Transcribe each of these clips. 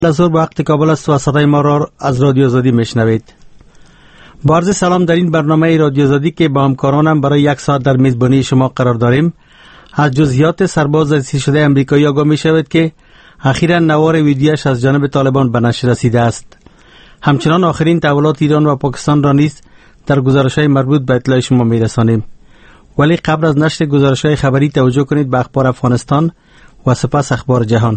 لحظه به وقت کابل است و صدای ما را از رادیو آزادی میشنوید. با عرض سلام در این برنامه رادیو آزادی که با همکارانم برای یک ساعت در میزبانی شما قرار داریم، از جزئیات سرباز اسیر شده امریکایی آگاه می شود که اخیراً نوار ویدیوش از جانب طالبان به نشر رسیده است. همچنان آخرین تحولات ایران و پاکستان را نیز در گزارش‌های مربوط به اطلاع شما می‌رسانیم. ولی قبل از نشر گزارش‌های خبری توجه کنید به اخبار افغانستان و سپس اخبار جهان.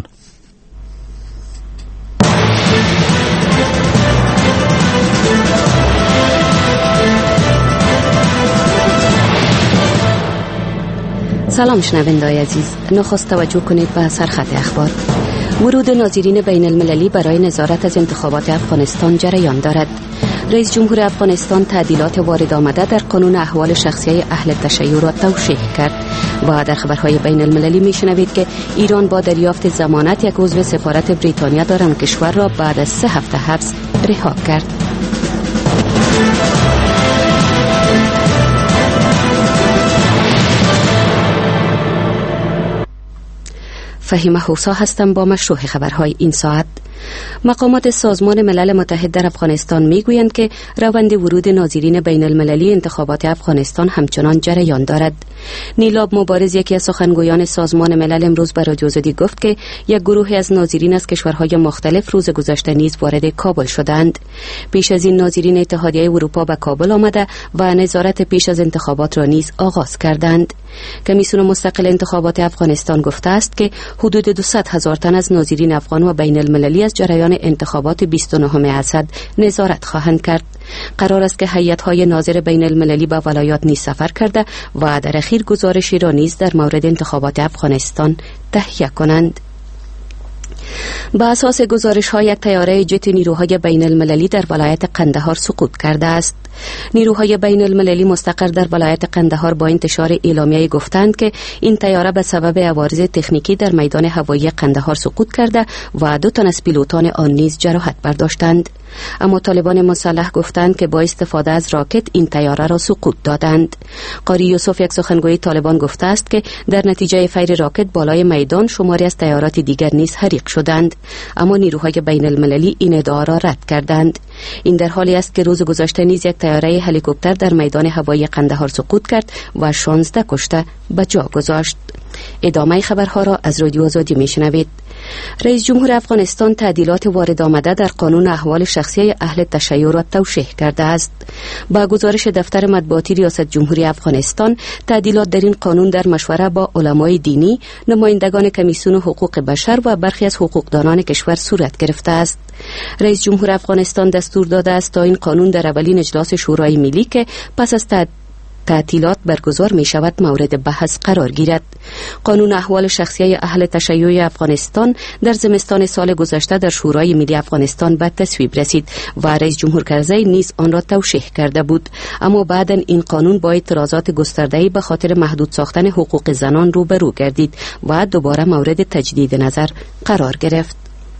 سلام شنوندگان عزیز، نخست توجه کنید به سرخط اخبار. ورود ناظرین بین المللی برای نظارت از انتخابات افغانستان جریان دارد. رئیس جمهور افغانستان تعدیلات وارد آمده در قانون احوال شخصی اهل تشیع را توشیح کرد و در خبرهای بین المللی میشنوید که ایران با دریافت ضمانت یک عضو سفارت بریتانیا در آن کشور را بعد از 3 هفته حبس رها کرد. فهیمه حوسا هستم با مشروع خبرهای این ساعت. مقامات سازمان ملل متحد در افغانستان میگویند که روند ورود ناظرین بین المللی انتخابات افغانستان همچنان جریان دارد. نیلاب مبارز، یکی از سخنگویان سازمان ملل، امروز به رادیو آزادی گفت که یک گروه از ناظرین از کشورهای مختلف روز گذشته نیز وارد کابل شدند. پیش از این ناظرین اتحادیه اروپا به کابل آمده و نظارت پیش از انتخابات را نیز آغاز کردند. کمیسیون مستقل انتخابات افغانستان گفته است که حدود 200,000 تن از ناظرین افغان و بین المللی از جریان انتخابات 29 اسد نظارت خواهند کرد. قرار است که هیئت‌های ناظر بین المللی به ولایات نیز سفر کرده و در اخیر گزارشی را نیز در مورد انتخابات افغانستان تهیه کنند. با اساس گزارش‌ها یک طیاره جت نیروهای بین المللی در ولایت قندهار سقوط کرده است. نیروهای بین المللی مستقر در ولایت قندهار با انتشار اعلامیه گفتند که این طیاره به سبب عوارض تکنیکی در میدان هوایی قندهار سقوط کرده و 2 تن از پیلوتان آن نیز جراحت برداشتند. اما طالبان مسلح گفتند که با استفاده از راکت این طیاره را سقوط دادند. قاری یوسف، یک سخنگوی طالبان، گفته است که در نتیجه فیر راکت بالای میدان شماری از طیارات دیگر نیز حریق شدند، اما نیروهای بین المللی این ادعا را رد کردند. این در حالی است که روز گذشته نیز یک طیاره هلیکوپتر در میدان هوایی قندهار سقوط کرد و 16 کشته به جا گذاشت. ادامه خبرها را از رادیو آزادی میشنوید. رئیس جمهور افغانستان تعدیلات وارد آمده در قانون احوال شخصی اهل تشیع را توشیح کرده است. با گزارش دفتر مطبوعاتی ریاست جمهوری افغانستان، تعدیلات در این قانون در مشوره با علمای دینی، نمایندگان کمیسیون حقوق بشر و برخی از حقوقدانان کشور صورت گرفته است. رئیس جمهور افغانستان دستور داده است تا این قانون در اولین اجلاس شورای ملی که پس از تعطیلات برگزار می شود مورد بحث قرار گیرد. قانون احوال شخصی اهل تشیع افغانستان در زمستان سال گذشته در شورای ملی افغانستان به تصویب رسید و رئیس جمهور کرزی نیز آن را توشیح کرده بود، اما بعداً این قانون با اعتراضات گسترده‌ای به خاطر محدود ساختن حقوق زنان روبرو گردید و دوباره مورد تجدید نظر قرار گرفت.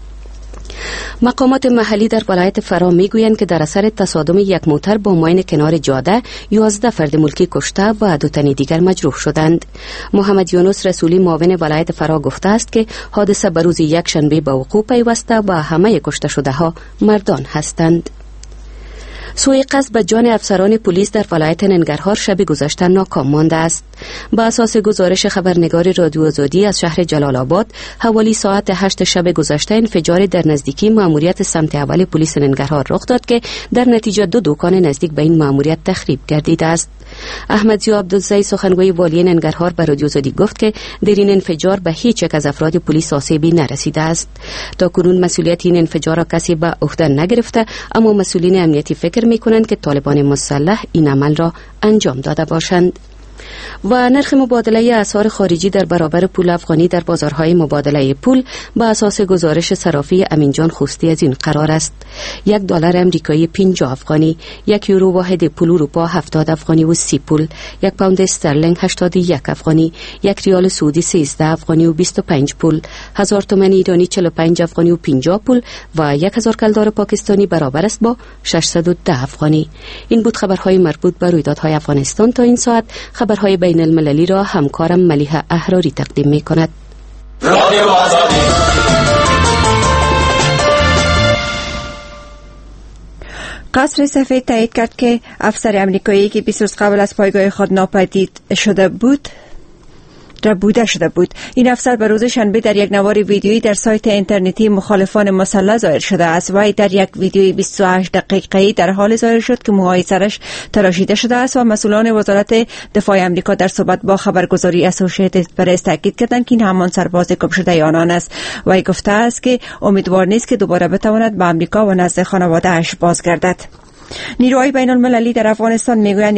مقامات محلی در ولایت فرا میگویند که در اثر تصادم یک موتر با ماین کنار جاده 11 فرد ملکی کشته و 2 تن دیگر مجروح شدند. محمد یونس رسولی، معاون ولایت فرا، گفته است که حادثه به روز یک شنبه به وقوع پیوسته و همه کشته شده ها مردان هستند. سوء قصد به جان افسران پلیس در ولایت ننگرهار شب گذشته ناکام مانده است. با اساس گزارش خبرنگار رادیو آزادی از شهر جلال آباد، حوالی ساعت 8 شب گذشته انفجار در نزدیکی مأموریت سمت اول پلیس ننگرهار رخ داد که در نتیجه 2 دکان نزدیک به این مأموریت تخریب گردیده است. احمد ضیا عبدالزی، سخنگوی والی ننگرهار، به رادیو آزادی گفت که در این انفجار به هیچ یک از افراد پلیس آسیبی نرسیده است. تاکنون مسئولیت این انفجار را کسی به عهده نگرفته، اما مسئولین امنیتی فکر می‌کنند که طالبان مسلح این عمل را انجام داده باشند. و نرخ مبادله اسعار خارجی در برابر پول افغانی در بازارهای مبادله پول با اساس گزارش صرافی امینجان خوستی از این قرار است: $1 امریکایی 50 افغانی، 1 یورو واحد پول اروپا 70 افغانی و 30 پول، 1 پوند استرلینگ 81 افغانی، 1 ریال سعودی 13 افغانی و 25 پول، 1000 تومان ایرانی 45 افغانی و 50 پول و 1000 کلدار پاکستانی برابر است با 610 افغانی. این بود خبرهای مربوط به رویدادهای افغانستان تا این ساعت. خبرهای بین المللی را همکارم ملیحه احراری تقدیم می کند. قصر سفید تایید کرد که افسر امریکایی که 20 روز قبل از پایگاه خود ناپدید شده بود. این افسر به روز شنبه در یک نوار ویدیویی در سایت اینترنتی مخالفان مسلح ظاهر شده است. وی در یک ویدیوی 28 دقیقه‌ای در حال ظاهر شد که موهای سرش تراشیده شده است و مسئولان وزارت دفاع آمریکا در صحبت با خبرگزاری اسوسییتد پرس تاکید کردند که این همان سرباز گم شده آنان است. وی گفته است که امیدوار نیست که دوباره بتواند به آمریکا و نزد خانواده‌اش بازگردد. نیروهای بین المللی در افغانستان میگویند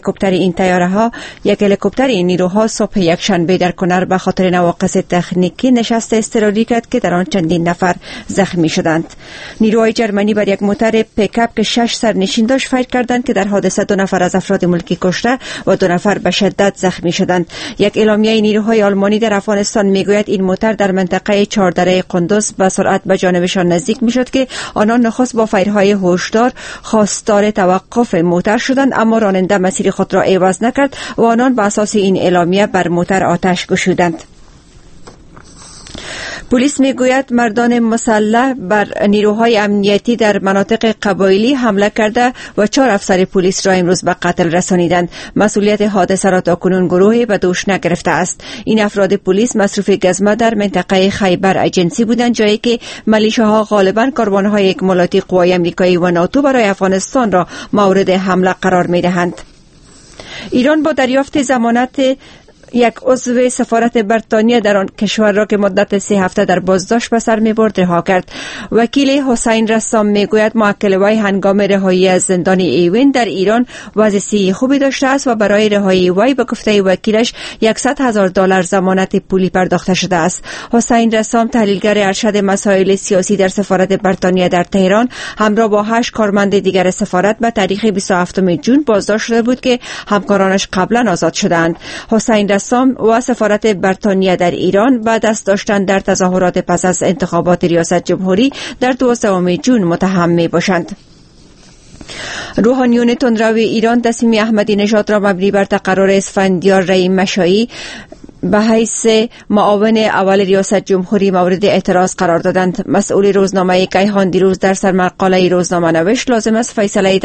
یک هلیکوپتر این نیروها صبح یک شنبه در کنر به خاطر نواقص تکنیکی نشست اضطراری کرد که در آن چندین نفر زخمی شدند. نیروهای جرمنی بر یک موتر پیکاپ که 6 سرنشین داشت فایر کردند که در حادثه 2 نفر از افراد ملکی کشته و 2 نفر به شدت زخمی شدند. یک اعلامیه نیروهای آلمانی در افغانستان میگوید این موتر در منطقه چهاردره قندوز به سرعت به جانبشان نزدیک میشد که آنان نخست با فایرهای هشدار خواستار توقف موتر شدند، اما راننده مسیر خود را عوض نکرد و آنان بر اساس این اعلامیه بر موتر آتش گشودند. پلیس میگوید مردان مسلح بر نیروهای امنیتی در مناطق قبایلی حمله کرده و 4 افسر پلیس را امروز به قتل رسانیدند. مسئولیت حادثه را تاکنون گروهی به دوش نگرفته است. این افراد پلیس مصروف گزمه در منطقه خیبر ایجنسی بودند، جایی که میلیشیاها غالبا کاروانهای اکمالاتی قوای آمریکایی و ناتو برای افغانستان را مورد حمله قرار میدهند. ایران با دریافت ضمانت یک عضو سفارت بریتانیا در آن کشور را که مدت 3 هفته در بازداشت به سر می‌برد رها کرد. وکیل حسین رسام میگوید موکل وی هنگام رهایی از زندان ایوین در ایران وضعیت خوبی داشته است و برای رهایی وی به گفته وکیلش $100,000 ضمانت پولی پرداخته شده است. حسین رسام تحلیلگر ارشد مسائل سیاسی در سفارت بریتانیا در تهران همراه با 8 کارمند دیگر سفارت به تاریخ 27 جون بازداشت شده بود که همکارانش قبلا آزاد شدند. حسین رسام و سفارت بریتانیا در ایران بعد از داشتن در تظاهرات پس از انتخابات ریاست جمهوری در 12 جون متهم می باشند. روحانیون تندروی ایران تصمیم احمدی نژاد را مبنی بر تقرر اسفندیار رحیم مشایی به حیث معاون اول ریاست جمهوری مورد اعتراض قرار دادند. مسئول روزنامه کیهان دیروز در سرمقاله روزنامه نوشت لازم است فیصله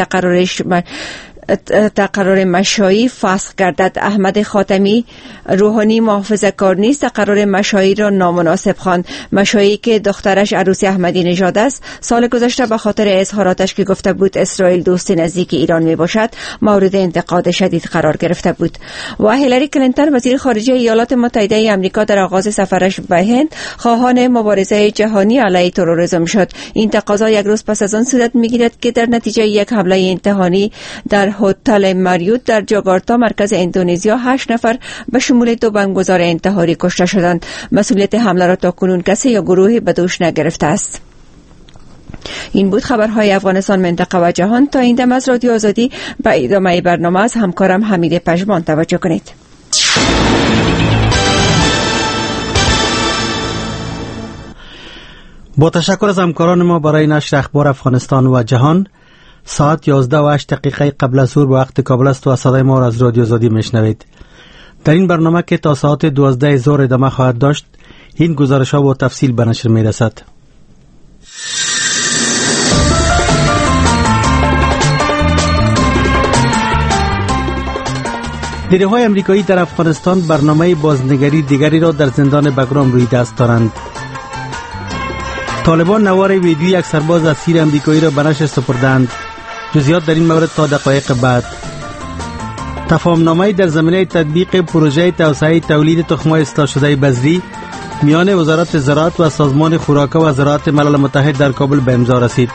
تقرر مشایی فسخ گردد. احمد خاتمی روحانی محافظه کار نیست تقرر مشایی را نامناسب خواند. مشایی که دخترش عروسی احمدی نژاد است سال گذشته به خاطر اظهاراتش که گفته بود اسرائیل دوست نزدیک ایران می باشد مورد انتقاد شدید قرار گرفته بود. و هیلاری کلینتون وزیر خارجه ایالات متحده آمریکا در آغاز سفرش به هند خواهان مبارزه جهانی علیه تروریسم شد. این تقاضا یک روز پس از آن صورت می‌گیرد که در نتیجه یک حمله انتحاری در هتل مریوت در جاکارتا مرکز اندونزیا 8 نفر به شمول 2 بمبگذار انتحاری کشته شدند. مسئولیت حمله را تاکنون کسی یا گروهی به دوش نگرفته است. این بود خبرهای افغانستان، منطقه و جهان. تا این دم از رادیو آزادی به ادامه برنامه از همکارم حمید پژمان توجه کنید. با تشکر از همکاران ما برای نشر اخبار افغانستان و جهان. ساعت 11:08 قبل از ظهر به وقت کابل است و صدای ما را از رادیو آزادی میشنوید. در این برنامه که تا ساعت 12 ظهر ادامه خواهد داشت، این گزارش ها با تفصیل به نشر میرسد. نیروهای امریکایی در افغانستان برنامه بازنگری دیگری را در زندان بگرام روی دست دارند. طالبان نوار ویدیوی یک سرباز اسیر امریکایی را به نشر سپردند. جزئیات در این مورد تا دقایق بعد. تفاهمنامه در زمینه تطبیق پروژه توسعه تولید تخم‌های اصلاح شده بذری میان وزارت زراعت و سازمان خوراک و زراعت ملل متحد در کابل به امضا رسید.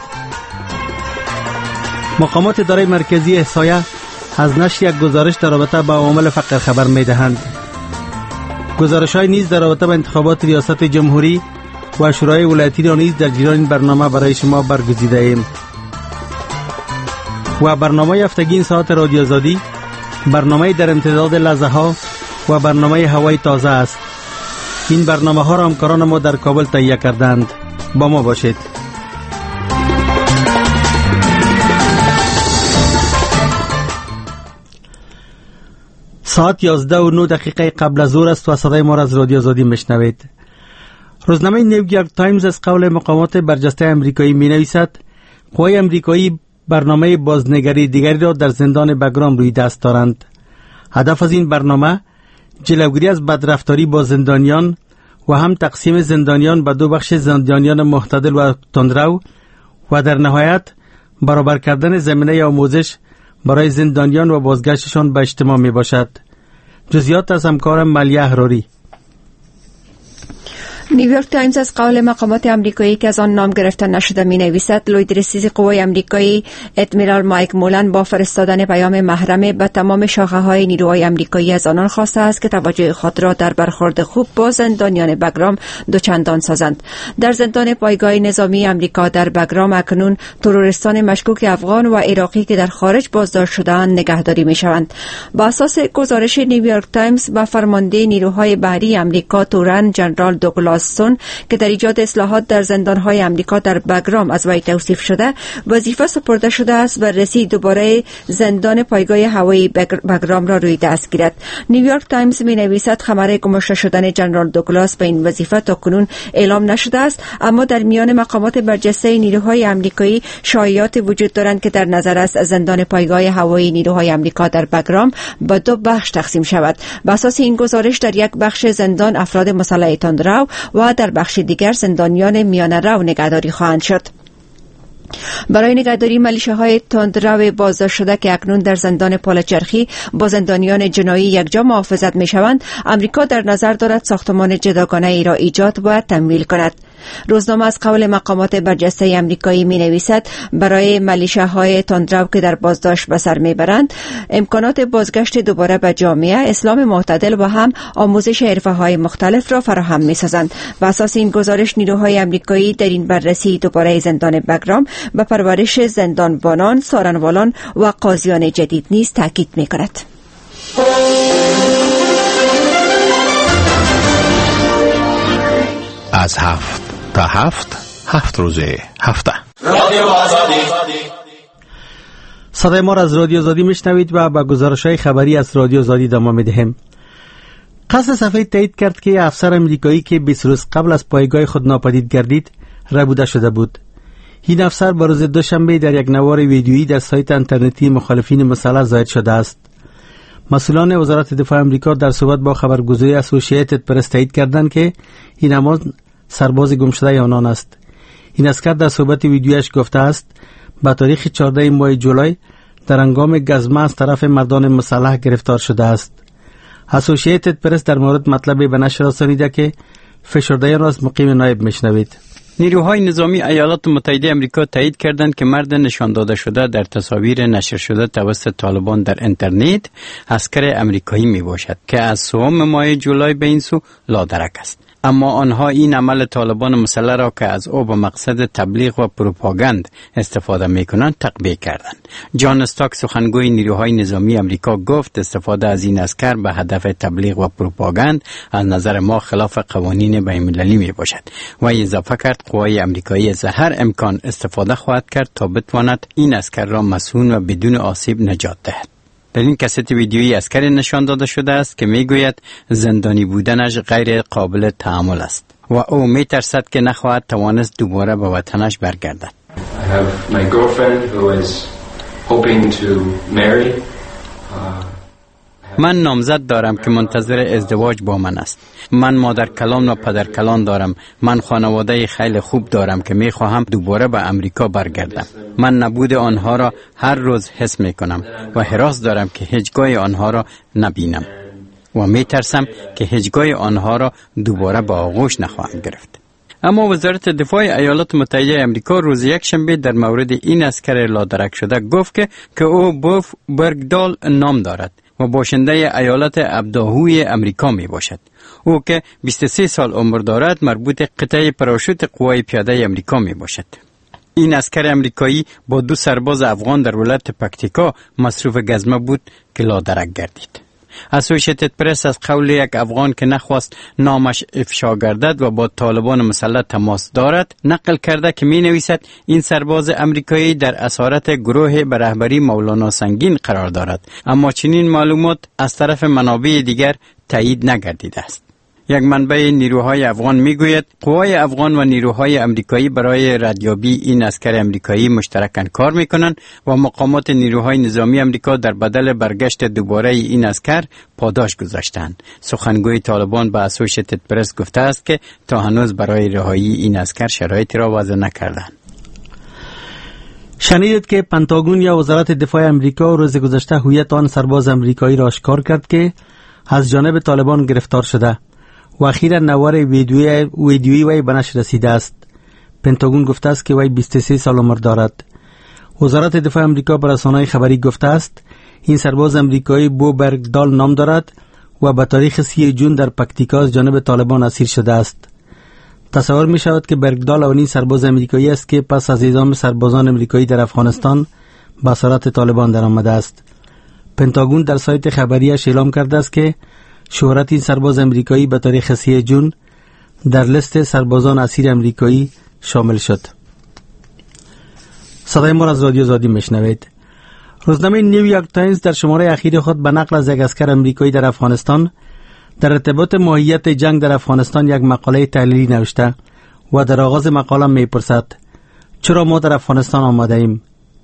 مقامات اداره مرکزی احصایه از نشر یک گزارش در رابطه با عوامل فقر خبر می‌دهند. گزارش‌های نیز در رابطه با انتخابات ریاست جمهوری و شورای ولایتی را نیز در جریان این برنامه برای شما برگزیده ایم. و برنامه هفتگی این ساعت رادیو آزادی برنامه در امتداد لحظه ها و برنامه هوای تازه است. این برنامه ها را همکاران ما در کابل تهیه کردند. با ما باشید. ساعت 11:09 قبل از ظهر است و صدای ما را از رادیو آزادی میشنوید. روزنامه نیویورک تایمز از قول مقامات برجسته امریکایی می نویسد قوای امریکایی برنامه بازنگری دیگری را در زندان بگرام روی دست دارند. هدف از این برنامه جلوگیری از بدرفتاری با زندانیان و هم تقسیم زندانیان به دو بخش، زندانیان معتدل و تندرو، و در نهایت برابر کردن زمینه آموزش برای زندانیان و بازگشتشان به اجتماع می باشد. جزئیات از همکارم ملیه احراری. نیویورک تایمز از قول مقامات امریکایی که از آن نام گرفته نشده می نویسد لوید رئیس قوای امریکایی ادمیرال مایک مولن با فرستادن پیام محرمه به تمام شاخه های نیروهای امریکایی از آنان خواسته است که توجه خود را در برخورد خوب با زندانیان بگرام دوچندان سازند. در زندان پایگاه نظامی امریکا در بگرام اکنون تروریستان مشکوک افغان و عراقی که در خارج بازداشت شده‌اند نگهداری می شوند. با اساس گزارش نیویورک تایمز با فرمانده نیروهای بحری امریکا تورن جنرال دوگلاس که در ایجاد اصلاحات در زندانهای امریکا در بگرام از وی توصیف شده، وظیفه سپرده شده است بررسی دوباره زندان پایگاه هوایی بگرام را روی دست گیرد. نیویورک تایمز می نویسد خبر گماشته شدن جنرال دوگلاس به این وظیفه تاکنون اعلام نشده است، اما در میان مقامات برجسته نیروهای امریکایی شایعات وجود دارند که در نظر است زندان پایگاه هوایی نیروهای امریکا در بگرام به دو بخش تقسیم شود. بر اساس این گزارش در یک بخش زندان افراد مسلح تندرو و در بخش دیگر زندانیان میانه رو نگهداری خواهند شد. برای نگهداری ملیشه‌های تندرو بازداشت شده که اکنون در زندان پالچرخی با زندانیان جنایی یکجا محافظت می‌شوند، امریکا در نظر دارد ساختمان جداگانه ای را ایجاد و تمویل کند. روزنامه از قول مقامات برجسته امریکایی می‌نویسد برای ملیشه‌های تندرو که در بازداشت به سر می‌برند امکانات بازگشت دوباره به جامعه، اسلام معتدل و هم آموزش حرفه‌های مختلف را فراهم می‌سازند. بر اساس این گزارش نیروهای امریکایی در این بررسی دوباره زندان بگرام به پرورش زندانبانان، سارنوالان و قاضیان جدید نیز تاکید می‌کند. از 7 تا 7 روز هفته رادیو آزادی. صدای ما را از رادیو آزادی میشنوید و با گزارش‌های خبری از رادیو آزادی ادامه می‌دهیم. قصر سفید تایید کرد که افسر امریکایی که 20 روز قبل از پایگاه خود ناپدید گردید ربوده شده بود. این افسر با روز دوشنبه در یک نوار ویدیویی در سایت اینترنتی مخالفین مسلح ظاهر شده است. مسئولان وزارت دفاع امریکا در صحبت با خبرگزاری اسوسییتد پرس تایید کردند که این همان سرباز گم شده آنان است. این عسکر در صحبت ویدیویش گفته است به تاریخ 14 ماه جولای در هنگام گزمه از طرف مردان مسلح گرفتار شده است. اسوسییتد پرس در مورد مطلبی به نشر رسانیده که فشرده‌یان را از مقیم نایب میشنوید. نیروهای نظامی ایالات متحده آمریکا تایید کردند که مرد نشان داده شده در تصاویر نشر شده توسط طالبان در اینترنت عسکر آمریکایی می باشد که از 3 ماه جولای به این سو لادرک است. اما آنها این عمل طالبان مسلح را که از او به مقصد تبلیغ و پروپاگاند استفاده می کنند تقبیح کردند. جان استاک سخنگوی نیروهای نظامی آمریکا گفت استفاده از این عسکر به هدف تبلیغ و پروپاگاند از نظر ما خلاف قوانین بین‌المللی می باشد و اضافه کرد قوای آمریکایی از هر امکان استفاده خواهد کرد تا بتواند این عسکر را مسئول و بدون آسیب نجات دهد. در این کست ویدیویی عسکری نشان داده شده است که میگوید زندانی بودنش غیر قابل تحمل است و او میترسد که نخواهد توانست دوباره به وطنش برگردد. I have my girlfriend who is hoping to marry. من نامزد دارم که منتظر ازدواج با من است. من مادر کلان و پدر کلان دارم. من خانواده خیلی خوب دارم که میخواهم دوباره به امریکا برگردم. من نبود آنها را هر روز حس میکنم و هراس دارم که هیچگاه آنها را نبینم و میترسم که هیچگاه آنها را دوباره به آغوش نخواهم گرفت. اما وزارت دفاع ایالات متحده آمریکا روز یکشنبه در مورد این عسکر لادرک شده گفت که او بوف برگدال نام دارد و باشنده ایالت ابداهوی امریکا می باشد. او که 23 سال عمر دارد مربوط قطعه پراشوت قوای پیاده امریکا می باشد. این عسکر امریکایی با 2 سرباز افغان در ولایت پکتیکا مصروف گزمه بود که لادرک گردید. اسوسییتد پرس از قول یک افغان که نخواست نامش افشا گردد و با طالبان مسلح تماس دارد نقل کرده که می نویسد این سرباز امریکایی در اسارت گروه به رهبری مولانا سنگین قرار دارد، اما چنین معلومات از طرف منابع دیگر تایید نگردیده است. یک منبع نیروهای افغان میگوید قوای افغان و نیروهای امریکایی برای ردیابی این عسکر امریکایی مشترکاً کار میکنند و مقامات نیروهای نظامی امریکا در بدل برگشت دوباره این عسکر پاداش گذاشتند. سخنگوی طالبان به اسوشیتد پرس گفته است که تا هنوز برای رهایی این عسکر شرایطی را وضع نکردند. شنیدید که پنتاگون یا وزارت دفاع امریکا روز گذشته هویت آن سرباز امریکایی را آشکار کرد که از جانب طالبان گرفتار شده و اخیراً نوار ویدیویی وی به نشر رسیده است. پنتاگون گفته است که وی 23 سال عمر دارد. وزارت دفاع امریکا به رسانه‌های خبری گفته است این سرباز امریکایی بو برگدال نام دارد و به تاریخ 30 جون در پکتیکا از جانب طالبان اسیر شده است. تصور می شود که برگدال اولین سرباز امریکایی است که پس از اعدام سربازان امریکایی در افغانستان به اسارت طالبان در آمده است. پنتاگون در سایت خبریش اعلام کرده است که شهرت این سرباز امریکایی به تاریخ 30 جون در لیست سربازان اسیر امریکایی شامل شد. صدای ما از رادیو آزادی میشنوید. روزنامه نیویورک تایمز در شماره اخیر خود به نقل از یک عسکر امریکایی در افغانستان در ارتباط ماهیت جنگ در افغانستان یک مقاله تحلیلی نوشته و در آغاز مقاله میپرسد چرا ما در افغانستان آمده ایم؟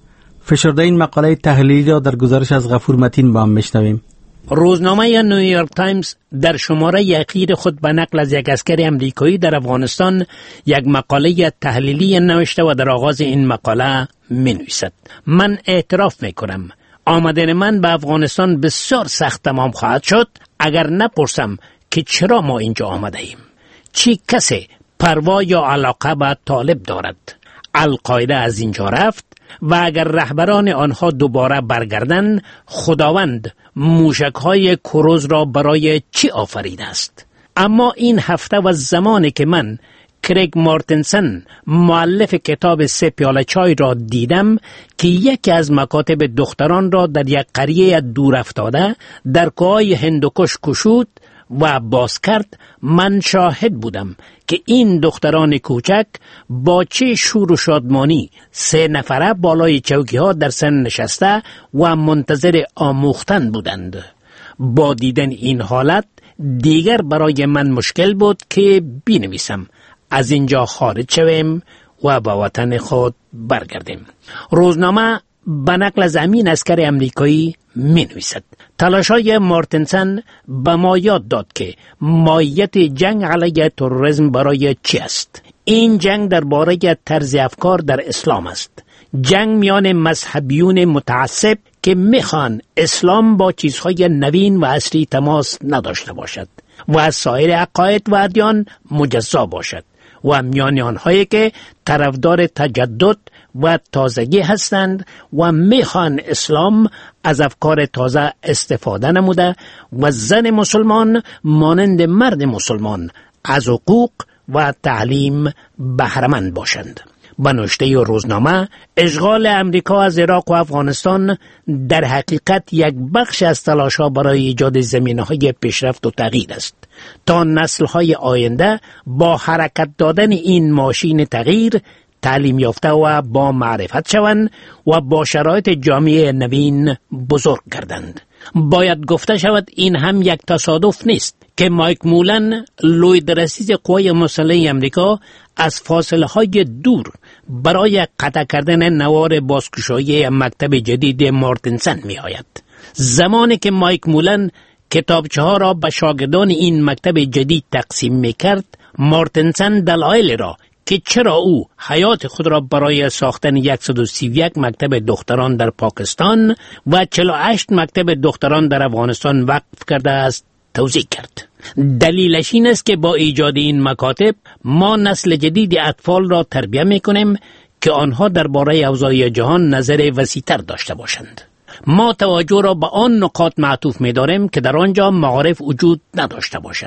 فشرده این مقاله تحلیلی را در گزارش از غفور متین با هم میشنویم. روزنامه نیویورک تایمز در شماره اخیر خود به نقل از یک عسکر امریکایی در افغانستان یک مقاله تحلیلی نوشته و در آغاز این مقاله می نویسد من اعتراف می کنم آمدن من به افغانستان بسیار سخت تمام خواهد شد اگر نپرسم که چرا ما اینجا آمده ایم. چی کسی پروا یا علاقه به طالب دارد؟ القاعده از اینجا رفت و اگر رهبران آنها دوباره برگردند خداوند موشک‌های کروز را برای چی آفریده است؟ اما این هفته و زمانی که من کریگ مارتنسن مؤلف کتاب 3 پیاله چای را دیدم که یکی از مکاتب دختران را در یک قریه دور افتاده در کوههای هندوکش کشود و باز کرد، من شاهد بودم که این دختران کوچک با چه شور و شادمانی 3 نفره بالای چوکی ها در سن نشسته و منتظر آموختن بودند. با دیدن این حالت دیگر برای من مشکل بود که بنویسم از اینجا خارج شویم و به وطن خود برگردیم. روزنامه به نقل از امین عسکر امریکایی می نویسد تلاش‌های مارتنسن به ما یاد داد که ماهیت جنگ علیه تروریسم برای چی است. این جنگ درباره طرز افکار در اسلام است. جنگ میان مذهبیون متعصب که میخوان اسلام با چیزهای نوین و عصری تماس نداشته باشد و از سایر عقاید و ادیان مجزا باشد و میان آنهایی که طرفدار تجدد و تازگی هستند و میخوان اسلام از افکار تازه استفاده نموده و زن مسلمان مانند مرد مسلمان از حقوق و تعلیم بهره‌مند باشند. به نوشته روزنامه اشغال امریکا از عراق و افغانستان در حقیقت یک بخش از تلاش‌ها برای ایجاد زمینه‌های پیشرفت و تغییر است تا نسل‌های آینده با حرکت دادن این ماشین تغییر تعلیم یافته و با معرفت شوند و با شرایط جامعه نوین بزرگ گردند. باید گفته شود این هم یک تصادف نیست که مایک مولن لوی رئیس قوای مسلح امریکا از فاصله های دور برای قطع کردن نوار بازگشایی مکتب جدید مارتنسن می آید. زمانی که مایک مولن کتابچه ها را به شاگردان این مکتب جدید تقسیم می کرد، مارتنسن دلایل را که چرا او حیات خود را برای ساختن 131 مکتب دختران در پاکستان و 48 مکتب دختران در افغانستان وقف کرده است توضیح کرد. دلیلش این است که با ایجاد این مکاتب ما نسل جدید اطفال را تربیت می‌کنیم که آنها درباره اوضاع جهان نظر وسیع‌تر داشته باشند. ما توجه را به آن نقاط معطوف می‌داریم که در آنجا معارف وجود نداشته باشد.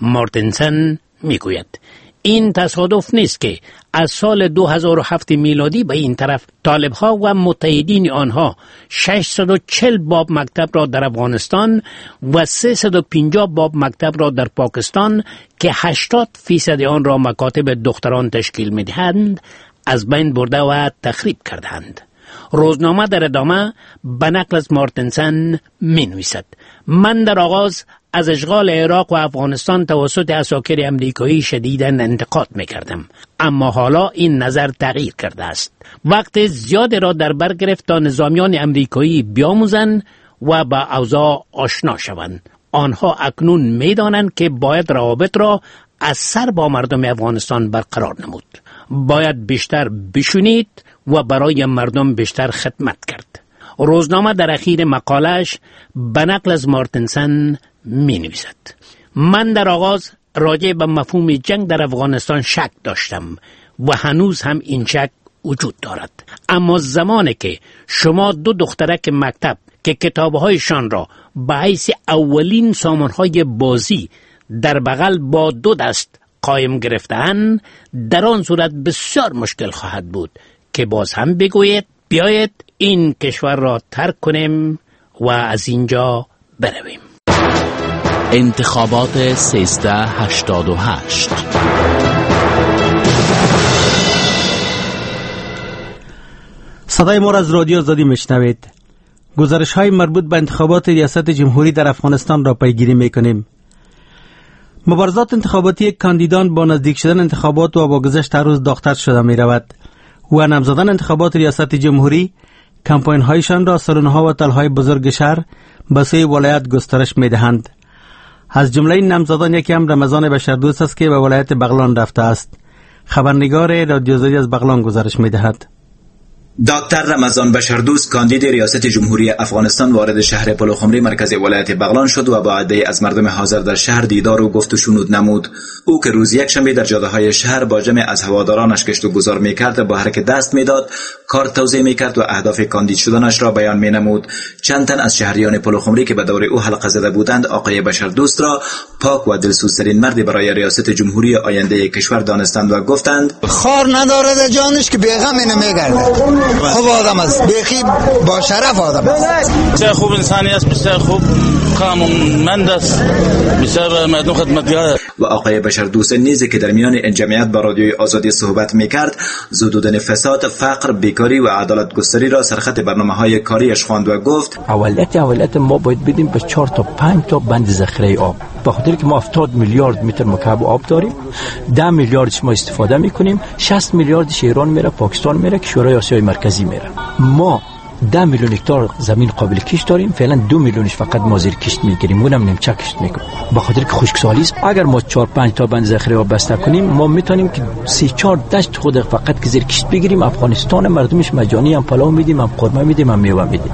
مارتنسن میگوید این تصادف نیست که از سال 2007 میلادی به این طرف طالب‌ها و متحدین آنها 640 باب مکتب را در افغانستان و 350 باب مکتب را در پاکستان که 80% آن را مکاتب دختران تشکیل می‌دهند از بین برده و تخریب کردند. روزنامه در ادامه به نقل از مارتنسن می نویسد من در آغاز از اشغال عراق و افغانستان توسط عساکر امریکایی شدیداً انتقاد می‌کردم، اما حالا این نظر تغییر کرده است. وقت زیادی را در بر گرفت تا نظامیان امریکایی بیاموزند و با اوضاع آشنا شوند. آنها اکنون می‌دانند که باید روابط را از سر با مردم افغانستان برقرار نمود. باید بیشتر بشنید و برای مردم بیشتر خدمت کرد. روزنامه در اخیر مقالش به نقل از مارتنسن می نویسد: من در آغاز راجع به مفهوم جنگ در افغانستان شک داشتم و هنوز هم این شک وجود دارد، اما زمانی که شما دو دخترک مکتب که کتابهایشان را به حیث اولین سامانهای بازی در بغل با دو دست قایم گرفته‌اند، در آن صورت بسیار مشکل خواهد بود که باز هم بگوید بیایید این کشور را ترک کنیم و از اینجا برویم. انتخابات 1388. صدای ما را از رادیو آزادی میشنوید. گزارش های مربوط به انتخابات ریاست جمهوری در افغانستان را پیگیری میکنیم. مبارزات انتخاباتی کاندیدان با نزدیک شدن انتخابات و با گذشت هر روز داغ‌تر شده می رود و نامزدان انتخابات ریاست جمهوری کمپاین هایشان را سالن‌ها و تلهای بزرگ شهر به سوی ولایت گسترش می دهند. از جمله این نامزدان یکی هم رمضان بشردوست است که به ولایت بغلان رفته است. خبرنگار رادیو آزادی از بغلان گزارش می دهد. دکتر رمضان بشردوست کاندید ریاست جمهوری افغانستان وارد شهر پلوخمری مرکز ولایت بغلان شد و با عده‌ای از مردم حاضر در شهر دیدار و گفت و شنود نمود. او که روز یکشنبه در جاده‌های شهر با جمع از هوادارانش گشت و گذار می‌کرد، با حرکت دست می‌داد، کارت توزیع می‌کرد و اهداف کاندید شدنش را بیان می‌نمود. چند تن از شهریان پلوخمری که به دور او حلقه زده بودند، آقای بشردوست را پاک و دلسوزترین مردی برای ریاست جمهوری آینده کشور دانستند و گفتند: خار نداره در جانش که بیغم نمیگرده. خوب آدم است، بیخی با شرف آدم است، بسیار خوب انسانی است، بسیار خوب قانونمند است، بسیار مردم خدمتگار. و آقای بشردوست نیز که در میان این جمعیت با رادیوی آزادی صحبت میکرد، زدودن فساد، فقر، بیکاری و عدالت گستری را سرخط برنامه‌های کاریش خواند و گفت: اولیت ما باید بدیم به 4 تا 5 تا بند ذخیره آب، به خاطر که ما 70 میلیارد متر مکعب آب داریم. 10 میلیاردش ما استفاده میکنیم، 60 میلیاردش ایران میره، پاکستان میره، کشورهای آسیای مرکزی میره. ما 10 میلیون هکتار زمین قابل کشت داریم، فعلا 2 میلیونش فقط ما زیر کشت میگیریم، اونم نیمچه کشت میکنیم به خاطر که خشکسالی است. اگر ما 4 5 تا بند ذخیره آب بسته کنیم، ما میتونیم که 3-4 دشت خود فقط که زیر کشت بگیریم. افغانستان مردمش مجانی هم پلاو میدیم، هم قورمه میدیم، هم میوه میدیم.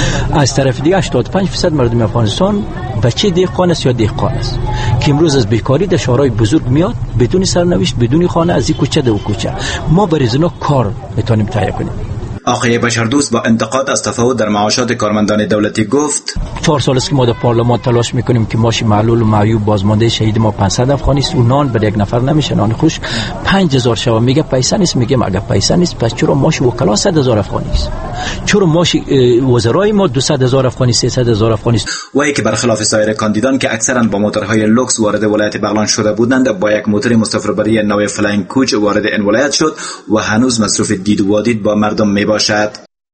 از طرف دیگه 85% مردم افغانستان بچه دهقان است یا دهقان است که امروز از بیکاری در شهرهای بزرگ میاد، بدون سرنوشت، بدون خانه، از این کوچه دو کوچه. ما برای اینا کار میتونیم تهیه کنیم. آقای بشردوست با انتقاد از تفاوت در معاشات کارمندان دولتی گفت: 4 سال است که ما در پارلمان تلاش میکنیم که ماشی معلول و معیوب بازمانده شهید ما 500 افغانی است، و نان بر یک نفر نمیشه، نان خوش 5000 شوا. میگه پیسه نیست، میگه اگه پیسه نیست پس چرا ماشی وکلا 100,000 افغانی است؟ چرا ماشی وزرای ما 200,000 افغانی، 300,000 افغانی است؟ وی که برخلاف سایر کاندیدان که اکثرا با موتورهای لوکس وارد ولایت بغلان شده بودند، با یک موتور مسافربری نو فلاینگ کوچ وارد این ولایت شد و هنوز مصروف دید و وادید با مردم میباشد.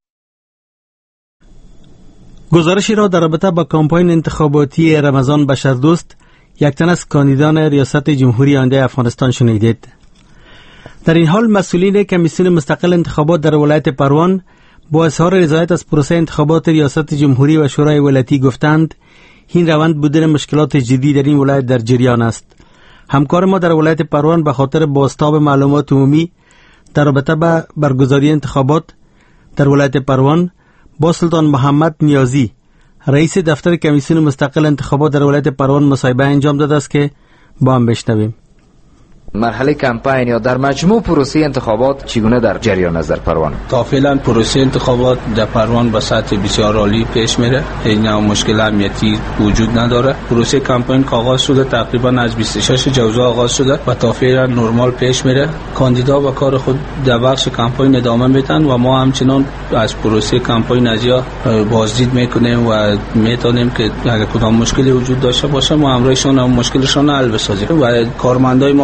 گزارشی را در رابطه با کمپاین انتخاباتی رمضان بشردوست، یک تن از کاندیدان ریاست جمهوری آینده افغانستان شنیدید. در این حال مسئولین کمیسیون مستقل انتخابات در ولایت پروان با اظهار رضایت از پروسه انتخابات ریاست جمهوری و شورای ولایتی گفتند این روند بدون مشکلات جدی در این ولایت در جریان است. همکار ما در ولایت پروان به خاطر بازتاب معلومات عمومی در رابطه با برگزاری انتخابات در ولایت پروان با سلطان محمد نیازی، رئیس دفتر کمیسیون مستقل انتخابات در ولایت پروان، مصاحبه انجام داده است که با هم بشنویم. مرحله کمپاین یا در مجموع پروسه انتخابات چگونه در جریان است در پروان؟ تا فعلا پروسه انتخابات در پروان به سطح بسیار عالی پیش میره، هیچ نوع مشکل امنیتی وجود نداره. پروسه کمپاین آغاز شده، تقریبا از 26 جوزا آغاز شده و تا فعلا نرمال پیش میره. کاندیدا به کار خود در بخش کمپاین ادامه میدن و ما همچنان از پروسه کمپاین ازیا بازدید میکنیم و میتونیم که اگر کدام مشکلی وجود داشته باشه ما همراهشون و مشکلشون حل بسازیم و کارمندای ما به صورت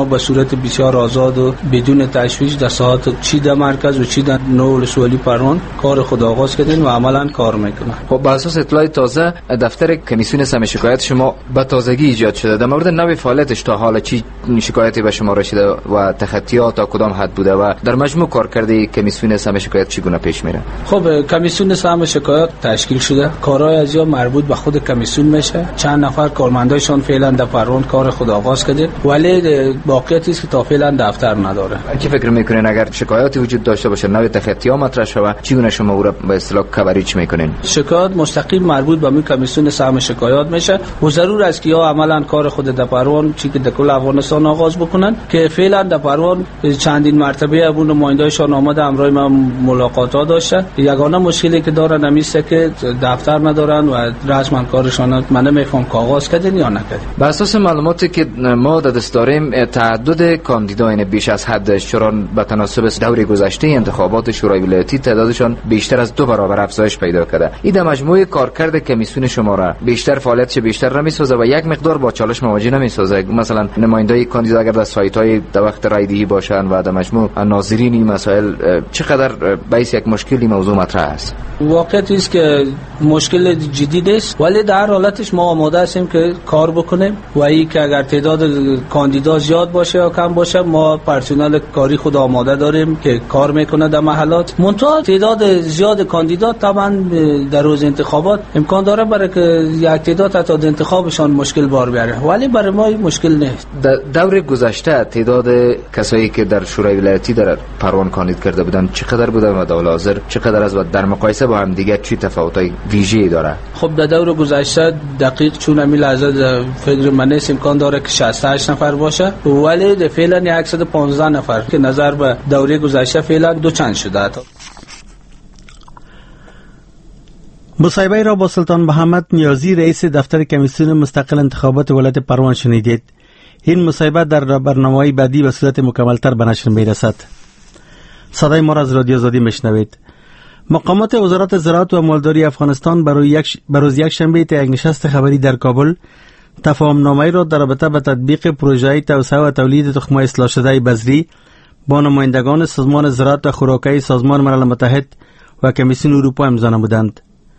صورت بسیار آزاد و بدون تشویش در ساعات چی در مرکز و چی در نو ولسوالی پروان کار خود آغاز کردن و عملا کار میکنن. خب بر اساس اطلاع تازه دفتر کمیسیون سم شکایت شما به تازگی ایجاد شده. در مورد نوع فعالیتش تا حالا چی شکایتی به شما رسیده و تخطیات تا کدام حد بوده و در مجموع کارکرد کمیسیون سم شکایت چگونه پیش میره؟ خب کمیسیون سم شکایت تشکیل شده. کارهای از یا مربوط به خود کمیسیون میشه. چند نفر کارمندایشان فعلا در پروان کار خود آغاز کرده ولی واقعیتی است که تا فعلا دفتر نداره. چی فکر میکنین اگر شکایاتی وجود داشته باشه نوع تخطیات مطرح شود چگونه شما او را به اصطلاح کاوریج میکنین؟ شکایت مستقیم مربوط به کمیسیون سهم شکایات میشه و ضرور است که یا عملا کار خود در پروان چی که در کل افغانستان آغاز بکنن که فعلا در پروان چندین مرتبه ابون نماینده‌شان آمده همراه ما ملاقات‌ها داشته. یگانه مشکلی که دارن همیشه که دفتر ندارن و رسما کارشان من نمیفهم کاغذ کردن یا نکردن. بر اساس معلوماتی که ما در دست داریم تعدد کاندیدایان بیش از حد چرا به تناسب دور گذشته انتخابات شورای ولایتی تعدادشان بیشتر از 2 برابر افزایش پیدا کرده. این در مجموع کارکرد کمیسیون شما را بیشتر فعالیتش بیشتر نمی‌سازه و یک مقدار با چالش مواجه نمی‌سازه. مثلا نمایندای کاندیدا اگر در سایت‌های در وقت رایدهی باشن و در مجموع ناظرین این مسائل چقدر باعث یک مشکلی موضوع مطرح است؟ واقعیت است که مشکل جدی است ولی در حالتش ما آماده هستیم که کار بکنیم و این که اگر تعداد کاندیدا زیاد باشه یا کم باشه ما پرسنل کاری خود آماده داریم که کار میکنه در محلات. منتها تعداد زیاد کاندیدا طبعا در روز انتخابات امکان داره برای که یک تعداد تعداد انتخابشان مشکل بار بیاره ولی برای ما مشکل نیست. در دور گذشته تعداد کسایی که در شورای ولایتی در پروان کاندید کرده بودن چقدر بوده و در حال حاضر چقدر است و در مقایسه با هم دیگه چه تفاوت‌های ویژه‌ای داره؟ خب در دور گذشته دقیق چون همین لحظه فکر من نیست امکان داره که 68 نفر باشه ولی فعلا 115 نفر که نظر به دوره گذشته فعلا دو چند شده. مصاحبه را با سلطان محمد نیازی رئیس دفتر کمیسیون مستقل انتخابات ولایت پروان شنیدید. این مصاحبه در برنامه‌های بعدی به صورت مکمل‌تر به نشر می‌رسد. صدای ما را از رادیو آزادی میشنوید. مقامات وزارت زراعت و مالداری افغانستان بروز یکشنبه طی یک نشست خبری در کابل تفاهم‌نامه‌ای را در رابطه با تطبیق پروژه‌های توسعه و تولید تخم‌های اصلاح شده بذری با نمایندگان سازمان زراعت و خوراکی سازمان ملل متحد و کمیسیون اروپا امضا نمودند.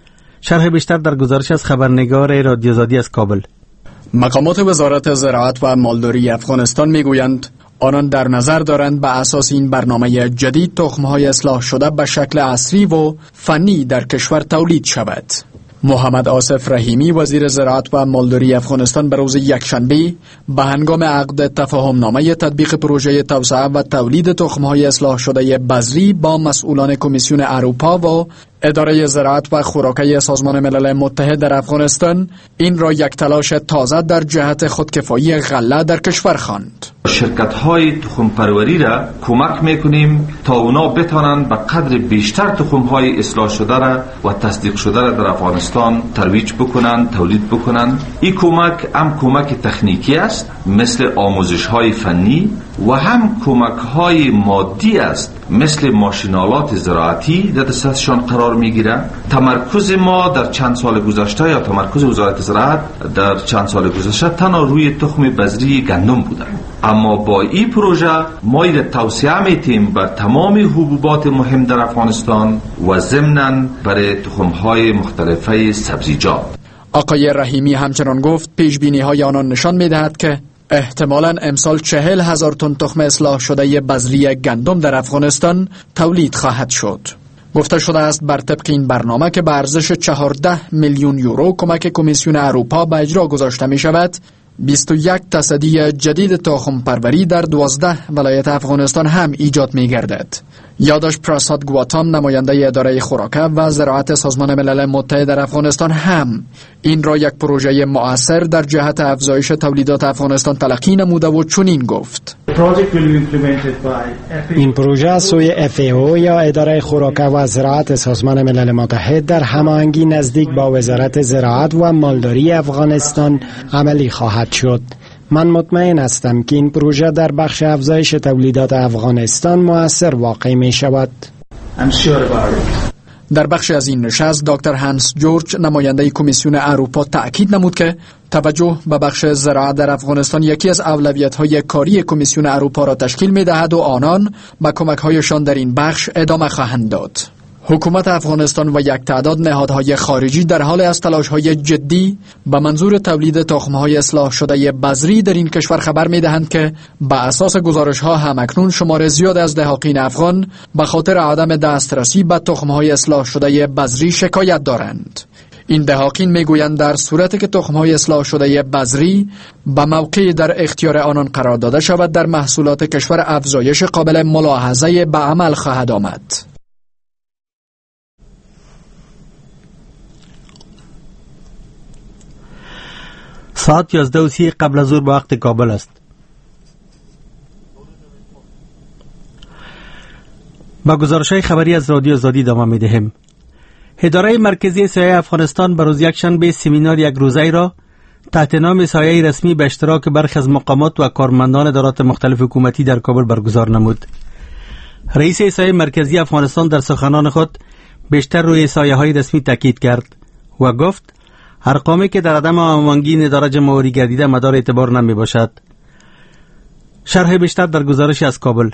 شرح بیشتر در گزارش از خبرنگار رادیو آزادی از کابل. مقامات وزارت زراعت و مالداری افغانستان میگویند آنان در نظر دارند به اساس این برنامه جدید تخم‌های اصلاح شده به شکل عصری و فنی در کشور تولید شود. محمد آصف رحیمی وزیر زراعت و مالداری افغانستان به روز یکشنبه به هنگام عقد تفاهمنامه تطبیق پروژه توسعه و تولید تخم‌های اصلاح شده بذری با مسئولان کمیسیون اروپا و اداره زراعت و خوراکی سازمان ملل متحد در افغانستان این را یک تلاش تازه در جهت خودکفایی غله در کشور خواند. شرکت‌های تخم پروری را کمک می‌کنیم تا اونا بتوانند به قدر بیشتر تخم‌های اصلاح شده را و تصدیق شده را در افغانستان ترویج بکنند، تولید بکنند. این کمک هم کمک تکنیکی است مثل آموزش‌های فنی و هم کمک‌های مادی است مثل ماشینالات زراعتی در دستشان قرار می‌گیرد. تمرکز ما در چند سال گذشته یا تمرکز وزارت زراعت در چند سال گذشته تنها روی تخم بذری گندم بوده. اما با این پروژه ما را توسعه می‌دیم بر تمام حبوبات مهم در افغانستان و ضمناً برای تخم‌های مختلفه سبزیجات. آقای رحیمی همچنان گفت پیش‌بینی‌های آنان نشان می‌دهد که احتمالاً امسال 40,000 تن تخم اصلاح شده بذری گندم در افغانستان تولید خواهد شد. گفته شده است بر طبق این برنامه که به ارزش 14 میلیون یورو کمک کمیسیون اروپا به اجرا گذاشته می شود 21 تصدی جدید تخم پروری در 12 ولایت افغانستان هم ایجاد می گردد. یادش پراساد گواتام نماینده اداره خوراک و زراعت سازمان ملل متحد در افغانستان هم این را یک پروژه مؤثر در جهت افزایش تولیدات افغانستان تلقی نموده و چنین گفت. این پروژه از سوی FAO یا اداره خوراک و زراعت سازمان ملل متحد در هماهنگی نزدیک با وزارت زراعت و مالداری افغانستان عملی خواهد شد. من مطمئن هستم که این پروژه در بخش افزایش تولیدات افغانستان مؤثر واقع می شود. در بخش از این نشست دکتر هانس جورج نماینده کمیسیون اروپا تأکید نمود که توجه به بخش زراعت در افغانستان یکی از اولویت‌های کاری کمیسیون اروپا را تشکیل می‌دهد و آنان به کمک‌هایشان در این بخش ادامه خواهند داد. حکومت افغانستان و یک تعداد نهادهای خارجی در حال از تلاش‌های جدی به منظور تولید تخم‌های اصلاح شده بذری در این کشور خبر می‌دهند که به اساس گزارش‌ها همکنون شمار زیاد از دهقان افغان به خاطر عدم دسترسی به تخم‌های اصلاح شده بذری شکایت دارند. این دهقان میگویند در صورتی که تخم‌های اصلاح شده بذری به موقع در اختیار آنان قرار داده شود، در محصولات کشور افزایش قابل ملاحظه به عمل خواهد آمد. ساعت 11:30 قبل از ظهر به وقت کابل است. با گزارش‌های خبری از رادیو آزادی ادامه می‌دهیم. اداره مرکزی سایه افغانستان بروز یکشنبه سمینار یک روزه را تحت نام سایه رسمی به اشتراک برخی از مقامات و کارمندان ادارات مختلف حکومتی در کابل برگزار نمود. رئیس سایه مرکزی افغانستان در سخنان خود بیشتر روی سایه‌های رسمی تاکید کرد و گفت ارقامی که در عدم هماهنگی این اداره جمع‌آوری گردیده مدار اعتبار نمی باشد. شرح بیشتر در گزارش از کابل.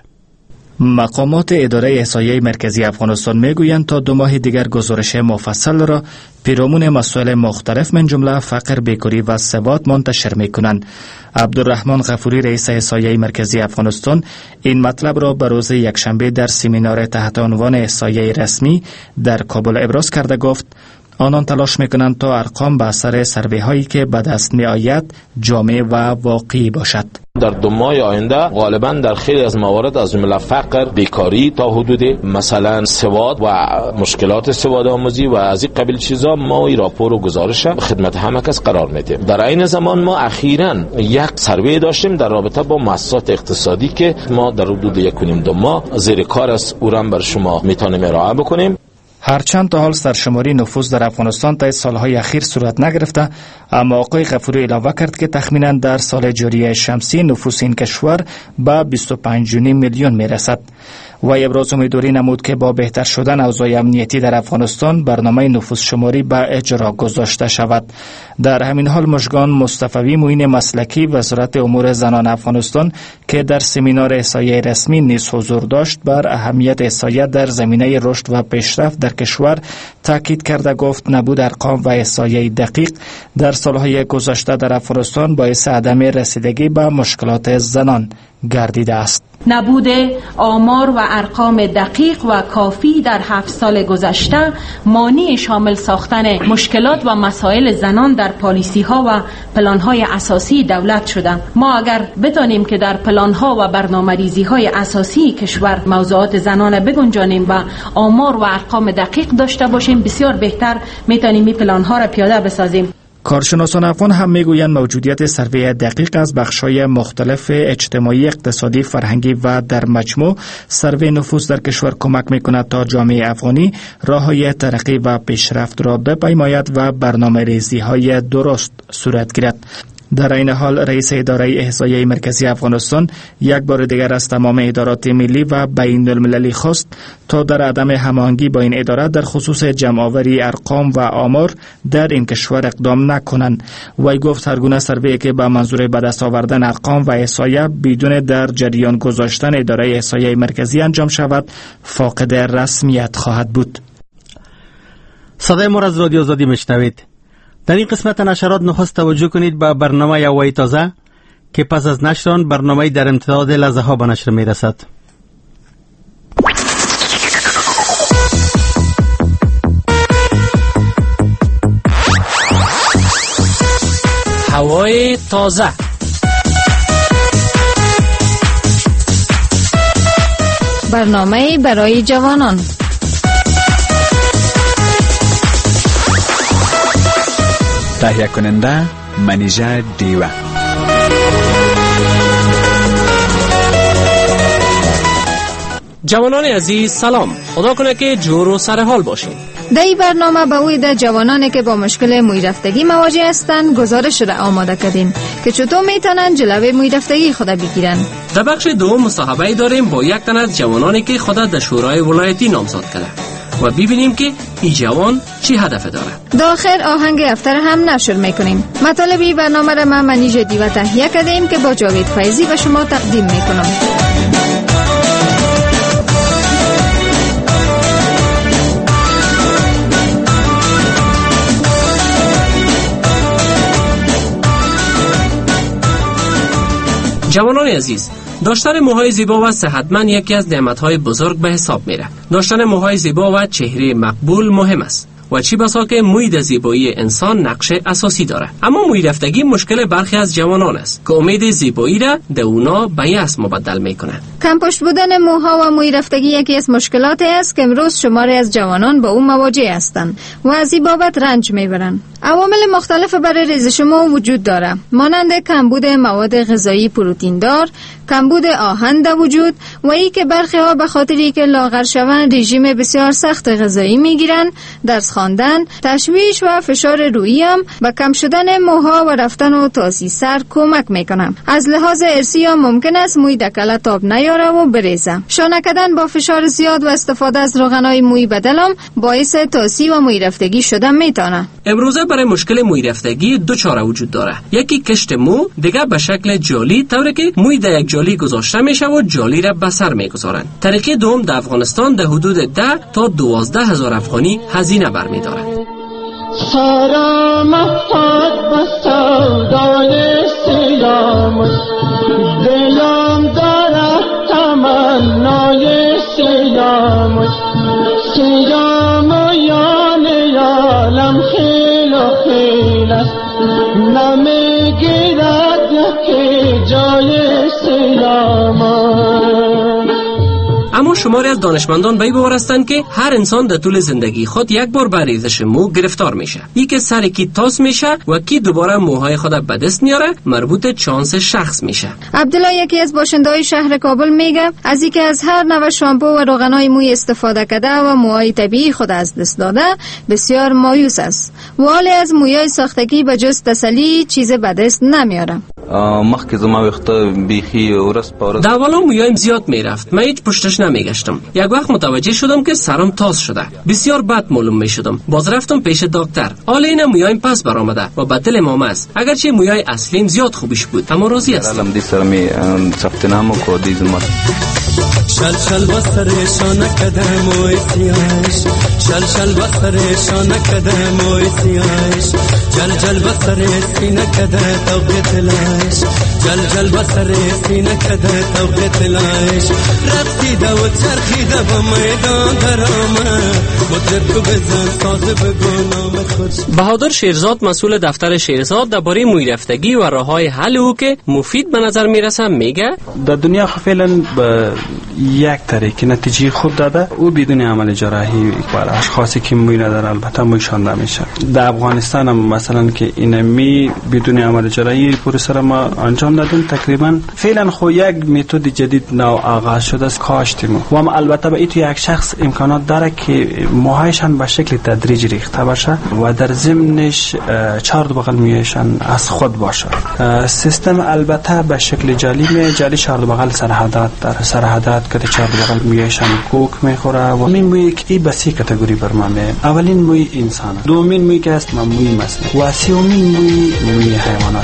مقامات اداره احصایه مرکزی افغانستان میگویند تا 2 ماه دیگر گزارش مفصل را پیرامون مسائل مختلف من جمله فقر، بیکاری و ثبات منتشر میکنند. عبدالرحمن غفوری رئیس احصایه مرکزی افغانستان این مطلب را به روز یکشنبه در سمینار تحت عنوان احصایه رسمی در کابل ابراز کرده گفت آنان تلاش میکنند تا ارقام به اثر سروی هایی که به دست می آید جامع و واقعی باشد. در 2 ماه آینده غالبا در خیلی از موارد از جمله فقر، بیکاری تا حدود مثلا سواد و مشکلات سواد آموزی و از این قبیل چیزا ما این راپور و گزارش خدمت همه کس قرار میدیم. در این زمان ما اخیراً یک سروی داشتیم در رابطه با مؤسسات اقتصادی که ما در حدود 1.5-2 ماه زیر کار است، او را بر شما میتونیم ارائه بکنیم. هرچند تا حال سرشماری نفوس در افغانستان طی سالهای اخیر صورت نگرفته، اما آقای غفوری علاوه کرد که تخمینا در سال جاری شمسی نفوس این کشور به 25.5 میلیون میرسد. و ابراز امیدواری نمود که با بهتر شدن اوضاع امنیتی در افغانستان برنامه نفوس شماری به اجرا گذاشته شود. در همین حال مژگان مصطفی معین مسلکی وزارت امور زنان افغانستان که در سمینار احصایه رسمی نیز حضور داشت بر اهمیت احصایه در زمینه رشد و پیشرفت در کشور تاکید کرده گفت نبود ارقام و احصایه دقیق در سالهای گذشته در افغانستان باعث عدم رسیدگی به مشکلات زنان گردیده است. نبود آمار و ارقام دقیق و کافی در 7 سال گذشته مانع شامل ساختن مشکلات و مسائل زنان در پالیسی ها و پلان های اساسی دولت شده. ما اگر بتانیم که در پلان ها و برنامه‌ریزی های اساسی کشور موضوعات زنان بگنجانیم و آمار و ارقام دقیق داشته باشیم، بسیار بهتر میتونیم این پلان ها را پیاده بسازیم. کارشناسان افغان هم میگویند موجودیت سروی دقیق از بخش‌های مختلف اجتماعی، اقتصادی، فرهنگی و در مجموع سروی نفوس در کشور کمک میکند تا جامعه افغانی راه‌های ترقی و پیشرفت را بپیماید و برنامه‌ریزی‌های درست صورت گیرد. در این حال رئیس اداره احصایه مرکزی افغانستان یک بار دیگر از تمام ادارات ملی و بین المللی خواست تا در عدم هماهنگی با این اداره در خصوص جمع‌آوری ارقام و آمار در این کشور اقدام نکنند. وی گفت هر گونه سروی که به منظور به دست آوردن ارقام و احصایه بدون در جریان گذاشتن اداره احصایه مرکزی انجام شود فاقد رسمیت خواهد بود. صدای ما از رادیو آزادی میشنوید. در این قسمت نشرات نخست توجه کنید به برنامه هوای تازه که پس از نشر آن برنامه در امتداد لحظه ها به نشر می رسد. هوای تازه. برنامه برای جوانان. تهیه کننده منیژه دیوه. جوانان عزیز سلام، خدا کنه که جور و سر حال باشین. در این برنامه به اوید جوانانی که با مشکل موی رفتگی مواجه هستند گزارش را آماده کردیم که چطور میتونن جلوی موی رفتگی خود بگیرن. در بخش دوم مصاحبه داریم با یک تن از جوانانی که خود در شورای ولایتی نامزد کرده. و ببینیم که این جوان چی هدف داره. داخل آهنگ افتر هم نشر میکنیم. مطالبی برنامه را من منیژه دیوه تهیه کردیم که با جاوید فیضی به شما تقدیم میکنم. جوانان عزیز، داشتن موهای زیبا و صحتمند یکی از نعمت‌های بزرگ به حساب میره. داشتن موهای زیبا و چهره مقبول مهم است و چی بسا که موی در زیبایی انسان نقش اساسی داره. اما موی رفتگی مشکل برخی از جوانان است که امید زیبایی را در اونا به یأس مبدل میکنه. کم پشت بودن موها و موی رفتگی یکی از مشکلاتی است که امروز شماری از جوانان با اون مواجه هستند و از این بابت رنج میبرند. عوامل مختلف برای ریزش مو وجود داره، مانند کمبود مواد غذایی پروتئین دار، کمبود آهن در وجود و ای که برخی ها به خاطری که لاغر شوند رژیم بسیار سخت غذایی میگیرن، درس خواندن، تشویش و فشار روحی هم به کم شدن موها و رفتن و تازی سر کمک میکنن. از لحاظ ارثی هم ممکن است موی در کله تاب نیاره و بریزه. شانه کردن با فشار زیاد و استفاده از روغنای موی بدل هم باعث تازی و موی رفتگی شدن میتونه. امروزه برای مشکل موی رفتگی دو چاره وجود داره. یکی کشت مو، دیگه به شکل جالی، طوری که موی در یک جالی گذاشته میشه و جالی را به سر میگذارن. طریقه دوم در افغانستان در حدود 10 تا 12 هزار افغانی هزینه برمیداره. سرم افتاد به سودای سیام، دلم دارد تمنای سیام، سیام یان یالم خیل و خیل است، نمیگیرد یکی جای سیام. اما شماری از دانشمندان به این باور هستند که هر انسان در طول زندگی خود یک بار به ریزش مو گرفتار میشه. ای که سر کی تاس میشه و کی دوباره موهای خود به دست میاره مربوط چانس شخص میشه. عبدالله یکی از باشنده‌های شهر کابل میگه از اینکه از هر نوع شامپو و روغنای موی استفاده کرده و موهای طبیعی خود از دست داده بسیار مایوس است. و حال از موهای ساختگی به جز تسلی چیز به دست نمیاره. مخکې زما وخته بیخی ورځ په ورځ در والا مویایم زیاد میرفت، من هیچ پشتش نمیگشتم. یک وقت متوجه شدم که سرم تاز شده، بسیار بد معلوم میشدم. باز رفتم پیش دکتر. حالا این مویایم پس برآمده و به دل مام است. اگرچه مویای اصلیم زیاد خوبش بود اما راضی هستم. الان دی سرمی سفتنامو کو دی زما شل شل بسرشان کدم و سیاش، شل شل بسرشان کدم و سیاش، جل جل بسر سینه کده تو تلاش، جل جل بسر سینه کده تو تلاش، رفتی دا و چرخی دا با میدان درامه مطرب کو بزن ساز بگو نام خود. بهادر شیرزاد مسئول دفتر شیرزاد درباره موی رفتگی و راههای حل او که مفید به نظر میرسه میگه در دنیا فعلا به یک طریق نتیجه خود داده او بدون عمل جراحی برای اشخاصی که موی ندارن البته مویشان نمیشه. در افغانستان هم مثلا که این می بدون عمل جراحی پروسه را ما انجام دادیم. تقریبا فعلا خو یک متد جدید نو آغاز شده است کاشت مو و هم البته به این یک شخص امکانات داره که موهایشان به شکل تدریجی ریخته باشه و در ضمنش 4 بغل مویشان از خود باشه. سیستم البته به شکل جالی 4 بغل سرحدات داره. سرحدات که 4 بغل مویشان کوک میخوره و این موی که به 3 کاتگوری برمامه. اولین موی انسان، دومین موی که است موی مصنوعی و سومین موی حیوانات.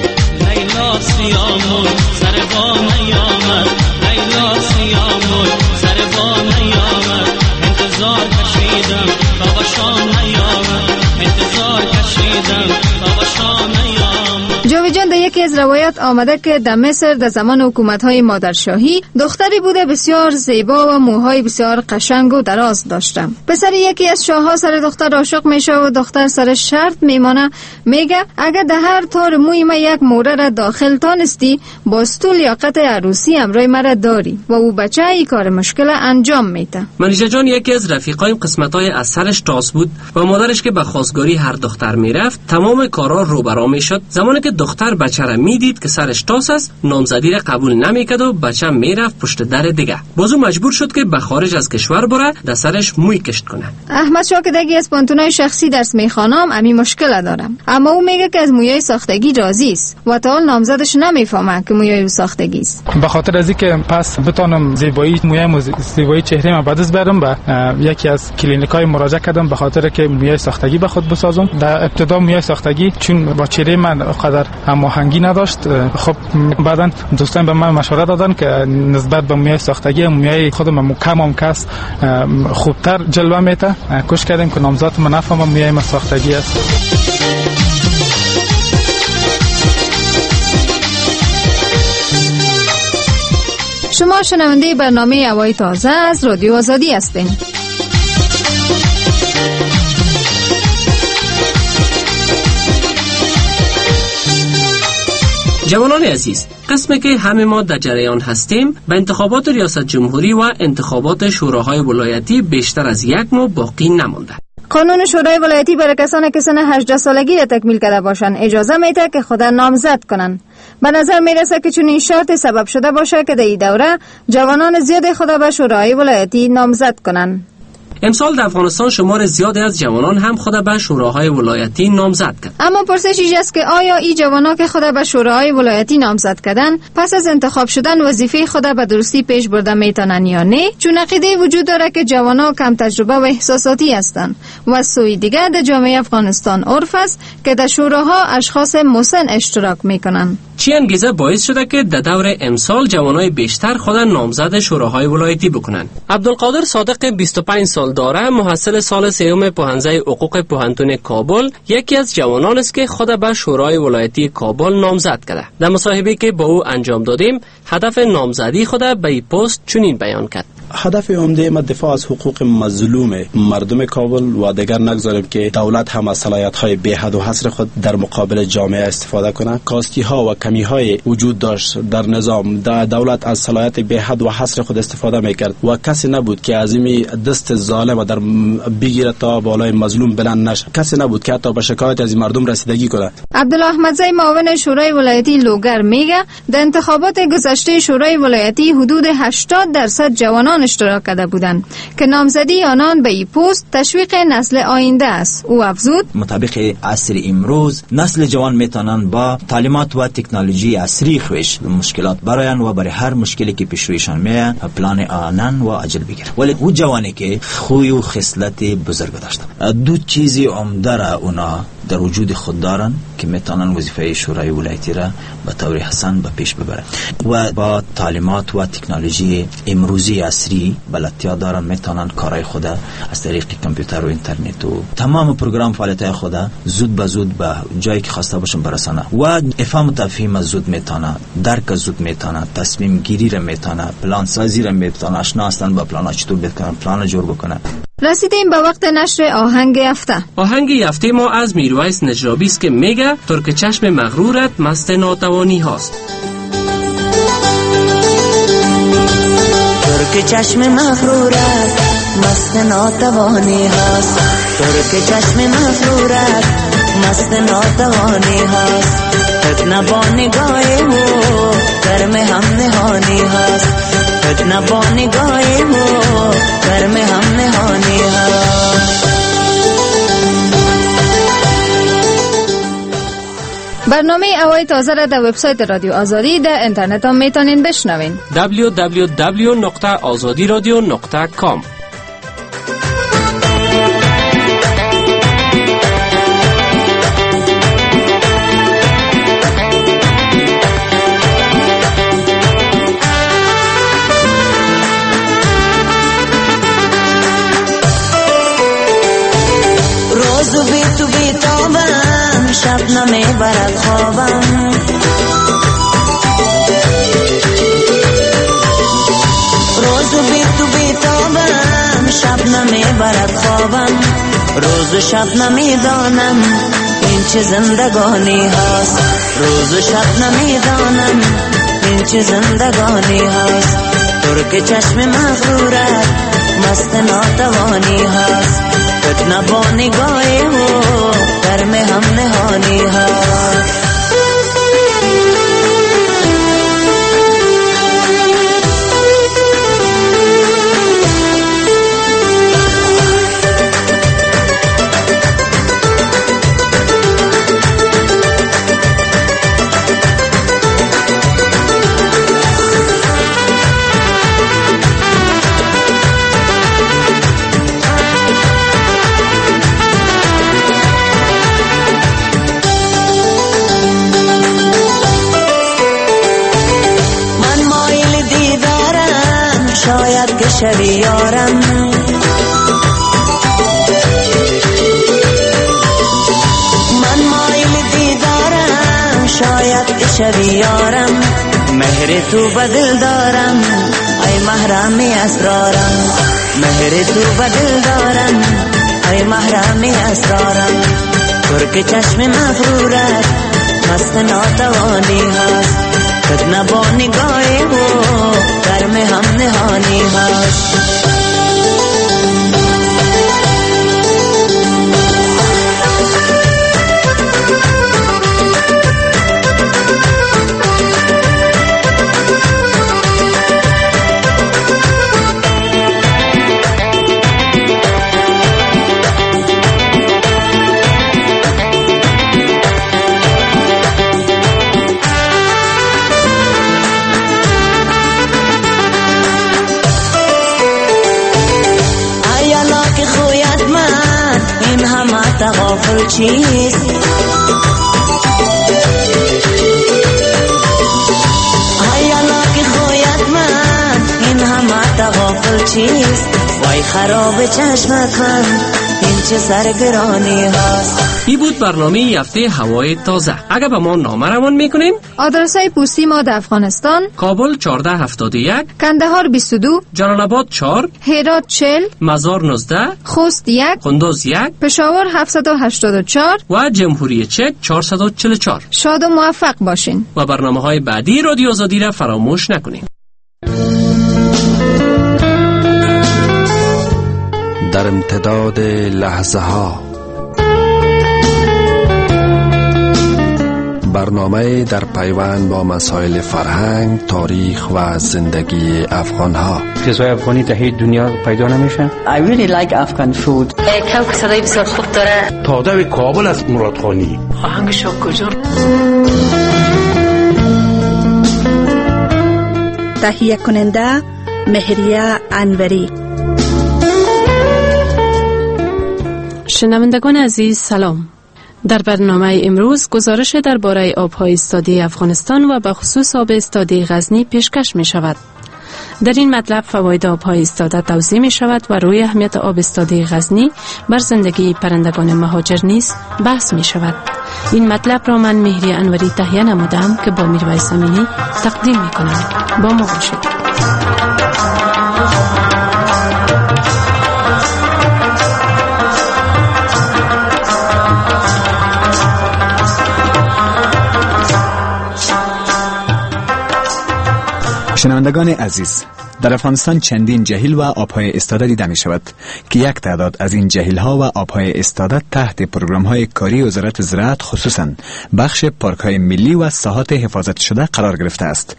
لیلا سیامون سر با نیامد، لیلا سیامون سر با نیامد، انتظار کشیدم تا شام نیامد، انتظار کشیدم تا شام نیامد. جاویدجان در یکی از روایات آمده که در مصر در زمان حکومت‌های مادرشاهی دختری بوده بسیار زیبا و موهای بسیار قشنگ و دراز داشته. پسر یکی از شاه‌ها سر دختر عاشق میشه و دختر سر شرط میمانه. میگه اگر در هر تار موی ما یک موره را داخل تانستی با استول یا قطع عروسی همراه مرا داری و او بچه ای کار مشکل انجام میده. منیژه جان یکی از رفیقایم قسمت‌های از سرش تاس بود و مادرش که به خواستگاری هر دختر میرفت تمام کارا رو برا میشد. زمانی که دختر بچه را میدید که سرش تاس است نامزدی را قبول نمیکرد و بچه میرفت پشت در دیگه. بازو مجبور شد که به خارج از کشور بره در سرش موی کشت کنه. احمد شاکدگی از پانتونای شخصی درس میخوانم امی مشکل دارم، اما او میگه که از مویای ساختگی راضی است و تا حال نامزدش نمیفهمه که مویای ساختگی است. به خاطر از اینکه پس بتونم زیبایی موی زیبایی چهره ما بعدش برم به یکی از کلینیکای مراجعه کردم به خاطر که موی ساختگی به خود بسازم. در ابتدا موی ساختگی چون با چهره من قدر هماهنگی نداشت، خب بعدن دوستان به من مشوره دادن که نسبت به موی ساختگی موی خودم کم کس خوبتر جلوه میته. کوشش کردیم که نامزد من نفهمم موی ما ساختگی است. شما شنونده برنامه هوای تازه از رادیو آزادی هستین. جوانان عزیز، قسمی که همه ما در جریان هستیم به انتخابات ریاست جمهوری و انتخابات شوراهای ولایتی بیشتر از یک ماه باقی نمانده. قانون شورای ولایتی برای کسانی که سن 18 سالگی را تکمیل کرده باشند اجازه میده که خود نامزد کنند. به نظر میرسه که چون این شرط سبب شده باشه که در این دوره جوانان زیاد خود به شورای ولایتی نامزد کنند. امسال در افغانستان شمار زیادی از جوانان هم خود به شوراهای ولایتی نامزد کرد. اما پرسش اینجا است که آیا این جوانان که خود به شوراهای ولایتی نامزد کردن پس از انتخاب شدن وظیفه خود به درستی پیش برده میتونن یا نه؟ چون عقیده وجود داره که جوانان کم تجربه و احساساتی هستند و سوی دیگه در جامعه افغانستان عرف است که در شوراها اشخاص مسن اشتراک میکنن. چی انگیزه باعث شده که در دور امسال جوانای بیشتر خود نامزد شوراهای ولایتی بکنن؟ عبدالقادر صادق 25 سال داره، محصل سال سوم پوهنځی حقوق پوهنتون کابل، یکی از جوانان است که خود به شورای ولایتی کابل نامزد کرده. در مصاحبه‌ای که با او انجام دادیم، هدف نامزدی خود به این پست چنین بیان کرد: هدف عمده ما دفاع از حقوق مظلوم مردم کابل و دیگر نگذاریم که دولت هم از صلاحیت‌های بی‌حد و حصر خود در مقابل جامعه استفاده کنه. کاستی‌ها و کمی‌های وجود داشت در نظام. دولت از صلاحیت بی‌حد و حصر خود استفاده می‌کرد و کسی نبود که از این دست ظالم در بگیره تا بالای مظلوم بلند نشه. کسی نبود که حتی به شکایت از مردم رسیدگی کنه. عبدالاحمدزی معاون شورای ولایتی لوگر میگه در انتخابات گذشته شورای ولایتی حدود 80% جوانان اشتراک کرده بودند که نامزدی آنان به این پست تشویق نسل آینده است. او افزود: مطابق عصر امروز نسل جوان میتونن با تعلیمات و تکنولوژی عصری خویش مشکلات براین و برای هر مشکلی که پیش رویشان میاد پلان آنن و عجل بگیره. ولی او جوانی که خوی و خصلت بزرگ داشتن، دو چیزی عمده را اونا در وجود خود دارن که میتونن وظیفه شورای ولایتی را به طور حسن به پیش ببرن و با تعلیمات و تکنولوژی امروزی عصری بلدتیا دارن، میتونن کارهای خود از طریق کامپیوتر و اینترنت و تمام پروگرام فعالیت‌های خود زود به زود به جایی که خواسته باشن برسانه و افهام و تفهیم زود میتونه، درک زود میتونه، تصمیم گیری را میتونه، پلان سازی را میتونه، آشنا هستن با پلان چطور بکنن، پلان جور بکنه. رسیدیم به وقت نشر آهنگ هفته. آهنگ هفته ما از میرویس نجرابی است که میگه ترک چشم مغرورت مست ناتوانی هاست. ترک چشم مغرورت مست ناتوانی هاست. ترک چشم مغرورت مست ناتوانی هاست. فتنه با نگاه او گرم هم نهانی هاست. فتنه با نگاه او گرم هم نهانی هاست. برنامه هوای تازه را در وبسایت رادیو آزادی در اینترنت هم میتونین بشنوین. www.azadiradio.com. روزو بی تو بی تابم، شب نمی برد خوابم. روزو بی تو بی تابم، شب نمی برد خوابم. روز شب نمی دانم این چه زندگانی هاست. روز شب نمی دانم این چه زندگانی هاست. ترک چشم مغرورت مست ناتوانی هاست. فتنه با نگاه او گرم هم نهانی هاست. بشوی یارم. من مایل دیدارم شاید بشوی یارم. مهر تو بدل دارم ای محرم اسرارم. مهر تو بدل دارم ای محرم اسرارم. ترک چشم مغرورت مست ناتوانی هست. فتنه با نگاه و گرم هم نهانی هست. غافل چیست؟ حیالا که خویت من این همه غافل چیست؟ وای خراب چشمت من این چه سرگرانی هست. این بود برنامه هفته هوای تازه. اگر به ما نامه روان میکنین آدرس های پستی ما در افغانستان: کابل 1471، کندهار 22، جلال آباد 4، هرات 40، مزار 19، خوست 1، قندوز 1، پشاور 784 و جمهوری چک 444. شاد و موفق باشین و برنامه های بعدی رادیو آزادی را فراموش نکنین. در امتداد لحظه ها، برنامه در پیوند با مسائل فرهنگ، تاریخ و زندگی افغان ها. غذای افغانی در هیچ دنیا پیدا نمیشه. I really like Afghan food. کوک صدای بسیار خوب داره. تادوی کابل است مرادخانی. آهنگش کجا؟ تهیه کننده مهریه انوری. شنوندگان عزیز سلام. در برنامه امروز گزارش درباره آبهای استادی افغانستان و به خصوص آب استادی غزنی پیشکش می شود. در این مطلب فواید آبهای استاده توضیح می شود و روی اهمیت آب استادی غزنی بر زندگی پرندگان مهاجر نیز بحث می شود. این مطلب را من مهری انوری تهیه نمودم که با میرویس امینی تقدیم می کنم. با ما باشید. شنوندگان عزیز، در افغانستان چندین جهیل و آبهای استاده دیده می شود که یک تعداد از این جهیل ها و آبهای استاده تحت پروگرام های کاری وزارت زراعت خصوصاً بخش پارک های ملی و ساحات حفاظت شده قرار گرفته است.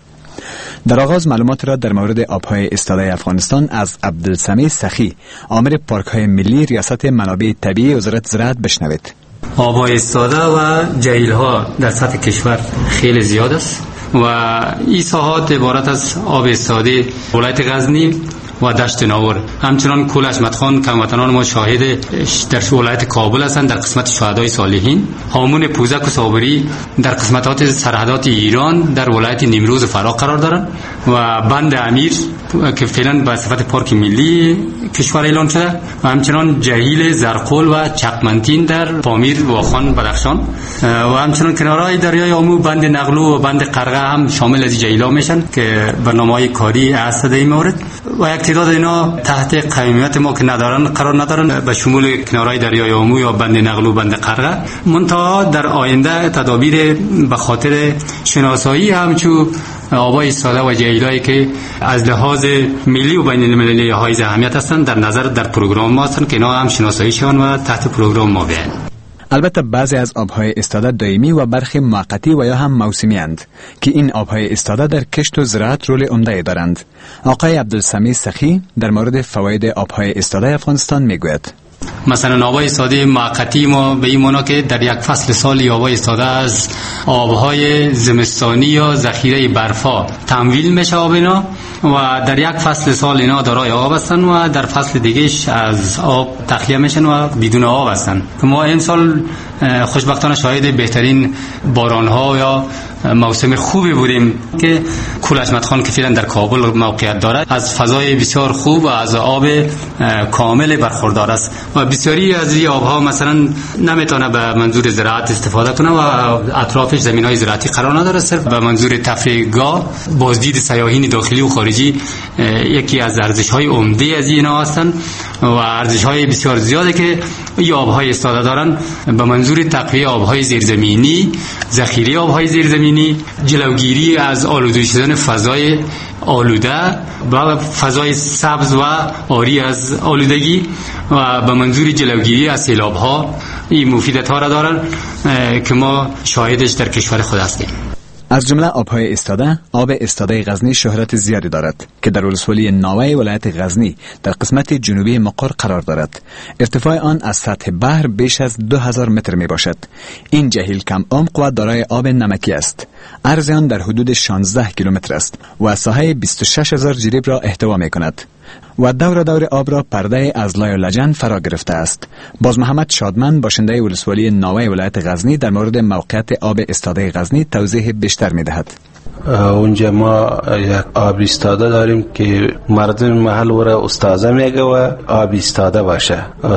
در آغاز معلومات را در مورد آبهای استاده افغانستان از عبدالسمی سخی، آمر پارک های ملی ریاست منابع طبیعی وزارت زراعت بشنوید. آبهای استاده و جهیل ها در سطح کشور خیلی زیاد است و این ساحات عبارت از آب استاده ولایت غزنی و دشت ناور. همچنان کل حشمت خان هموطنان ما شاهد در ولایت کابل هستند در قسمت شهدای صالحین. هامون پوزک و صابری در قسمتات سرحدات ایران در ولایت نیمروز و فرا قرار دارند و بند امیر که فعلا به صفت پارک ملی کشور اعلان شده و همچنان جهیل زرقول و چقمنتین در پامیر و واخان بدخشان و همچنان کنارهای دریای آمو بند نغلو و بند قرغه هم شامل از جهیل‌ها میشن که برنامه‌های کاری اسد این مورد و یک تعداد اینا تحت قیمت ما که ندارن قرار ندارن به شمول کنارهای دریای آمو یا بند نغلو و بند قرغه. منتها در آینده تدابیر به خاطر شناسایی همچون آبای استاده و جهیلایی که از لحاظ ملی و بین المللی حائز اهمیت هستند در نظر در پروگرام ما هستند که اینا هم شناسایی شوند و تحت پروگرام ما بیان. البته بعضی از آبهای استاده دائمی و برخی موقتی و یا هم موسمی اند که این آبهای استاده در کشت و زراعت رول عمده دارند. آقای عبدالسمی سخی در مورد فواید آبهای استاده افغانستان میگوید. مثلا آبای استاده موقتی ما به این معنا که در یک فصل سالی آبای استاده از آبهای زمستانی یا ذخیره برفا تمویل میشه آب اینا و در یک فصل سال اینا دارای آب هستن و در فصل دیگهش از آب تخلیه میشن و بدون آب هستن. ما این سال خوشبختانه شاهد بهترین باران ها یا موسم خوبی بودیم که کول حشمت خان که فعلا در کابل موقعیت دارد از فضای بسیار خوب و از آب کامل برخوردار است و بسیاری از این آبها مثلا نمیتونه به منظور زراعت استفاده کنه و اطرافش زمین‌های زراعتی قرار نداره، صرف به منظور تفریحگاه، بازدید سیاحین داخلی و خارجی یکی از ارزش‌های عمده از اینا هستند و ارزش‌های بسیار زیاده که این آب‌های استفاده دارن به منظور تقویه آب‌های زیرزمینی، ذخیره آب‌های زیرزمینی، جلوگیری از آلوده شدن فضای آلوده و فضای سبز و عاری از آلودگی و به منظور جلوگیری از سیلاب‌ها این مفیدت‌ها را دارن که ما شاهدش در کشور خود هستیم. از جمله آبهای استاده، آب استاده غزنی شهرت زیادی دارد که در ولسوالی ناوه ولایت غزنی در قسمت جنوبی مقر قرار دارد. ارتفاع آن از سطح بحر بیش از 2000 متر می باشد. این جهیل کم عمق و دارای آب نمکی است. عرض آن در حدود 16 کیلومتر است و ساحه 26000 جریب را احتوا می کند و دور آب را پرده از لای و لجن فرا گرفته است. باز محمد شادمان باشنده ولسوالی ناوه ولایت غزنی در مورد موقعیت آب استاده غزنی توضیح بیشتر می دهد. اونجا ما یک آب استاده داریم که مردم محل ورا استازه میگه و آب استاده باشه.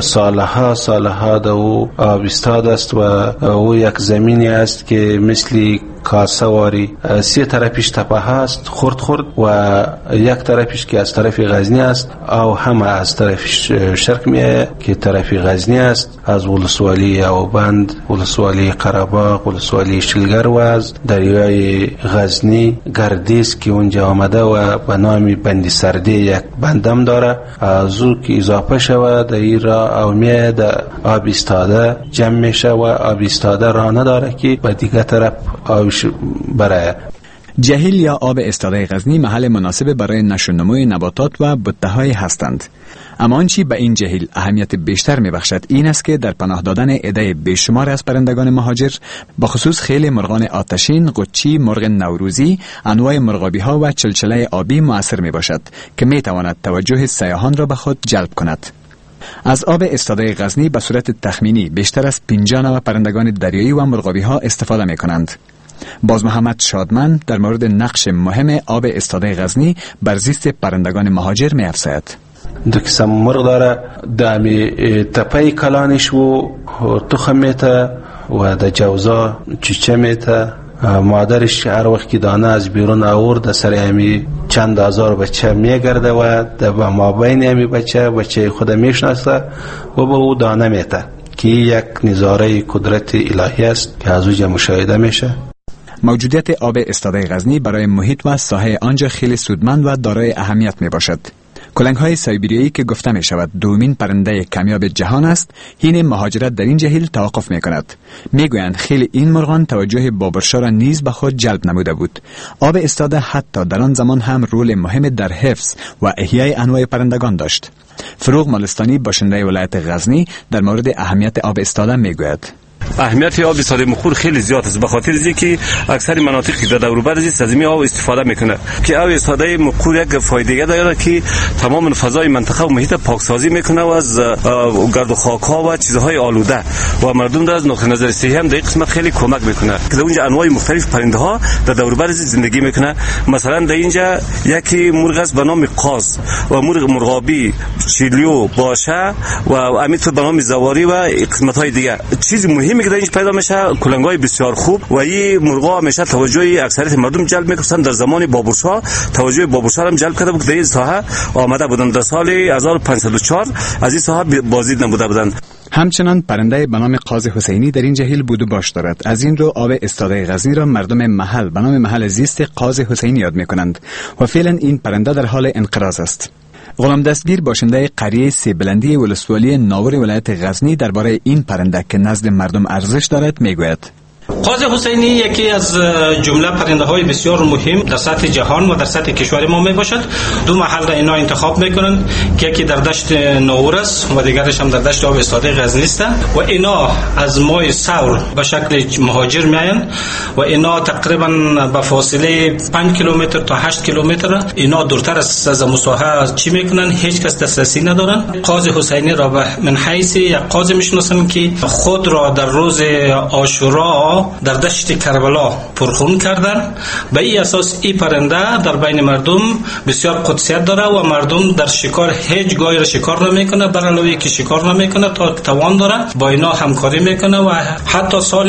سالها دو آب استاده است و او یک زمینی است که مثل کاسواری سه طرفش تپه هست خرد و یک طرفش که از طرف غزنی است او همه از طرف شرق میه که طرف غزنی است، از ولسوالی اوبند، ولسوالی قره‌باغ، ولسوالی شلگر و از دریای غزنی گردیس که اونجا آمده و به نام بندی سرده یک بندم داره. از او که اضافه شود در این را او میه در آب استاده جمع میشه و آب استاده را نداره که به دیگه طرف آبش برای جهیل یا آب استاده غزنی محل مناسب برای نشو و نموی نباتات و بوته‌های هستند. اما آنچه به این جهیل اهمیت بیشتر می‌بخشد این است که در پناه دادن عده بیشمار از پرندگان مهاجر، به خصوص خیل مرغان آتشین، قچی، مرغ نوروزی، انواع مرغابی‌ها و چلچله آبی مؤثر میباشد که میتواند توجه سیاحان را به خود جلب کند. از آب استاده غزنی به صورت تخمینی بیشتر از 50 نوع پرندگان دریایی و مرغابی‌ها استفاده می‌کنند. باز محمد شادمان در مورد نقش مهم آب استاده غزنی بر زیست پرندگان مهاجر می‌افزاید. دو قسم مرغ داره، دامی تپه کلانش و تخم میته و در جوزا چیچه میته. مادرش هر وقت که دانه از بیرون آورد سر امی چند هزار بچه میگرده و در مابین امی بچه خود میشناسه و به او دانه میته که یک نظاره قدرت الهی است که از اوجه مشاهده میشه. موجودیت آب استاده غزنی برای محیط و ساحه آنجا خیلی سودمند و دارای اهمیت می باشد. کلنگ‌های سایبریایی که گفته می شود دومین پرنده کمیاب جهان است، حین مهاجرت در این جهیل توقف می کند. می گویند خیلی این مرغان توجه بابرشا را نیز به خود جلب نموده بود. آب استاده حتی در آن زمان هم رول مهم در حفظ و احیای انواع پرندگان داشت. فروغ مالستانی باشنده ولایت غزنی در مورد اهمیت آب استاده می گوید. اهمیت آب استاده مخور خیلی زیاد است، به خاطر اینکه اکثر مناطقی در دور و بر از این آب استفاده میکنه که آب استاده مخور یک فایده داره که تمام فضای منطقه و محیط پاکسازی میکنه و از گرد و خاک ها و چیزهای آلوده و مردم را از نقطه نظر صحی هم در این قسمت خیلی کمک میکنه که در اونجا انواع مختلف پرنده ها در دور و بر زندگی میکنه. مثلا در اینجا یکی مرغ است به نام قاز و مرغابی، چیلیو، باشه و امیت به نام زواری و قسمت های دیگه. چیز مهمی که در اینجا پیدا میشه کلنگای بسیار خوب و این مرغا همیشه توجه اکثریت مردم جلب میکنن. در زمان بابرشاه توجه بابرشاه هم جلب کرده بود، در این ساحه آمده بودن. در سال 1504 از این ساحه بازدید نموده بودند. همچنان پرنده به نام قاز حسینی در این جهیل بود و باش دارد. از این رو آب استاده غزنی را مردم محل به نام محل زیست قاز حسینی یاد میکنند و فعلا این پرنده در حال انقراض است. غلام دستگیر باشنده قریه سیبلندی ولسوالی ناور ولایت غزنی درباره این پرنده که نزد مردم ارزش دارد میگوید. قاز حسینی یکی از جمله پرنده های بسیار مهم در سطح جهان و در سطح کشور ما می باشد. دو محل را اینا انتخاب میکنند که یکی در دشت ناور است و دیگرش هم در دشت آب استاده غزنی است و اینا از ماه ثور به شکل مهاجر میایند و اینا تقریبا به فاصله 5 کیلومتر تا 8 کیلومتر اینا دورتر از مساحه چی میکنن، هیچ کس دسترسی ندارن. قاز حسینی را به من حیث یک قاز میشناسن که خود را در روز عاشورا ها در دشت کربلا پرخون کردند. به این اساس این پرنده در بین مردم بسیار قدسیت داره و مردم در شکار هیچ گاهی را شکار نمیکنه، بر علاوه که شکار نمیکنه تا توان داره با اینا همکاری میکنه. و حتی سال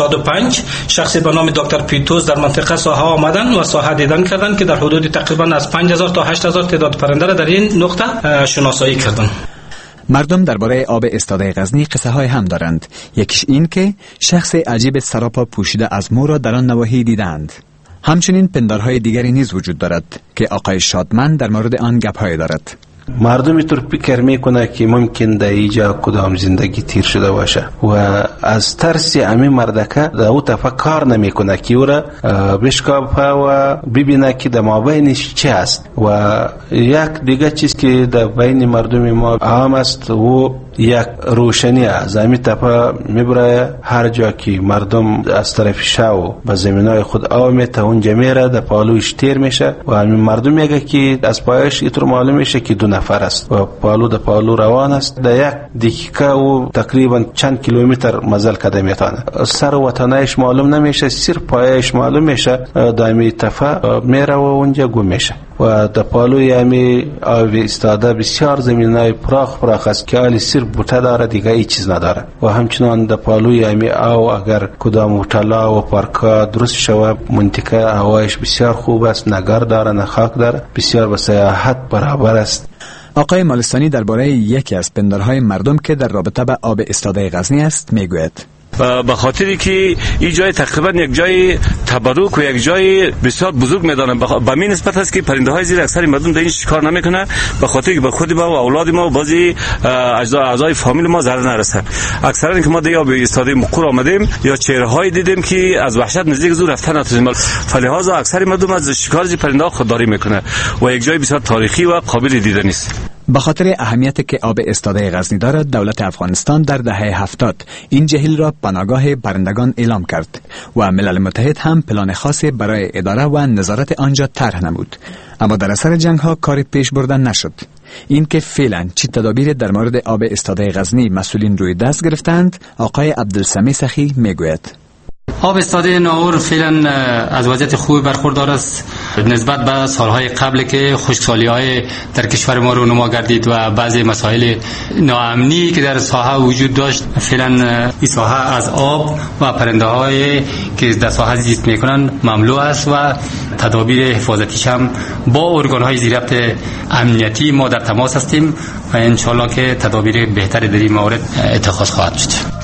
85 شخصی به نام دکتر پیتوس در منطقه ساحه آمدن و ساحه دیدن کردن که در حدود تقریبا از 5000 تا 8000 تعداد پرنده را در این نقطه شناسایی کردن. مردم درباره آب استاده غزنی قصه های هم دارند. یکیش این که شخص عجیب سراپا پوشیده از مو را در آن نواحی دیدند. همچنین پندارهای دیگری نیز وجود دارد که آقای شادمن در مورد آن گپ‌های دارد. مردم اینطور فکر میکنه که ممکن در اینجا کدام زندگی تیر شده باشه و از ترس امی مردکه در او طرف کار نمیکنه که او را بشکافه و ببینه که در مابینش چه است. و یک دیگه چیز که در بین مردم ما عام است و یک روشنی از امی طرف میبره، هر جا که مردم از طرف شو به زمینای خود آمیته اونجا میره در پالوش تیر میشه و امی مردم میگه که از پایش اینطور معلوم میشه که 2 نفر است و پالو در پالو روان است. در یک دقیقه و تقریبا چند کیلومتر مزل کده میتونه. سر وطنش معلوم نمیشه، صرف پایش معلوم میشه. دامی طرف میره و اونجا گم میشه و در پالوی امی آب استاده بسیار زمینای پراخ است که حالی صرف بوته داره، دیگه ای چیز نداره. و همچنان در پالوی امی آو اگر کدام هتل‌ها و پارک‌ها درست شوه، منطقه هوایش بسیار خوب است، نگر داره، نه خاک داره، بسیار به سیاحت برابر است. آقای مالستانی درباره یکی از پندارهای مردم که در رابطه با آب استاده غزنی است میگوید. به خاطری که این جای تقریبا یک جای تبرک و یک جای بسیار بزرگ میدانم به این نسبت است که پرنده های زیر اکثر مردم در این شکار نمیکنه، به خاطر که به خود ما و اولاد ما و بعضی اعضای فامیل ما ضرر نرسه. اکثرا که ما در آب استاده مقور آمدیم یا چهره های دیدیم که از وحشت نزدیک زور رفتن نتونیم، فلهذا اکثر مردم از شکار این پرنده ها خودداری میکنه و یک جای بسیار تاریخی و قابل دیدن است. به خاطر اهمیتی که آب استاده غزنی دارد، دولت افغانستان در دهه 70 این جهیل را پناهگاه پرندگان اعلام کرد و ملل متحد هم پلان خاصی برای اداره و نظارت آنجا طرح نمود. اما در اثر جنگ ها کار پیش بردن نشد. این که فعلا چه تدابیر در مورد آب استاده غزنی مسئولین روی دست گرفتند، آقای عبدالسمی سخی میگوید. آب استاده ناور فعلا از وضعیت خوبی برخوردار است نسبت به سالهای قبل که خشکسالی‌های در کشور ما رونما گردید و بعضی مسائل ناامنی که در ساحه وجود داشت. فعلا این ساحه از آب و پرنده‌هایی که در ساحه زیست می‌کنند مملو است و تدابیر حفاظتیش هم با ارگان‌های ضبط امنیتی ما در تماس هستیم و ان شاءالله که تدابیر بهتری در این مورد اتخاذ خواهد شد.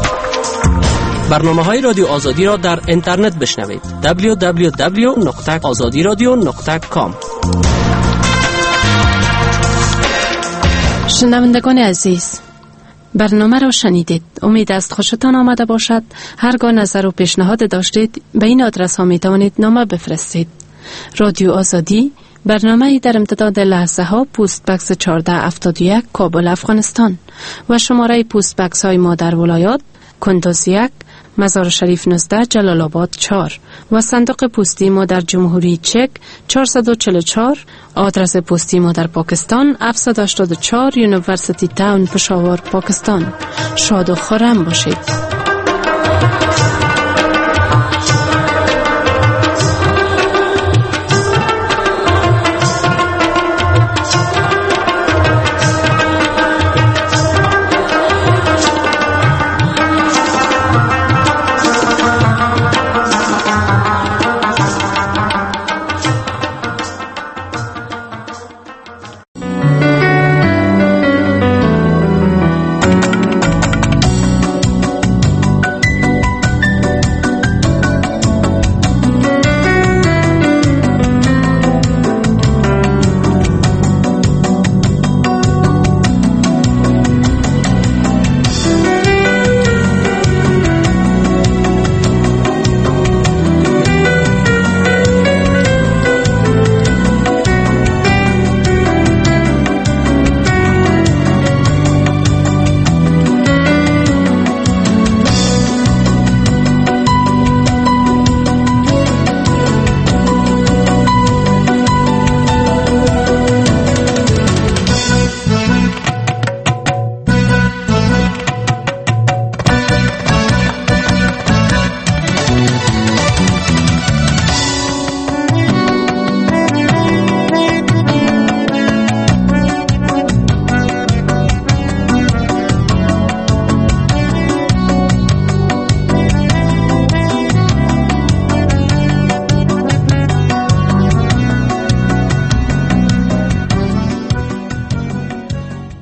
برنامه‌های رادیو آزادی را در اینترنت بشنوید. www.azadiradio.com. شنوندگان عزیز، برنامه را شنیدید. امید است خوشتان آمده باشد. هرگاه نظر و پیشنهاد داشتید به این آدرس ها می توانید نامه بفرستید. رادیو آزادی، برنامه در امتداد لحظه ها، پست بکس 1471 کابل افغانستان و شماره پست بکس های ما در ولایات کندوز 1، مزار شریف 19، جلال آباد 4 و صندوق پستی ما در جمهوری چک 444. آدرس پستی ما در پاکستان 784 یونیورسیتی تاون پشاور پاکستان. شاد و خرم باشید.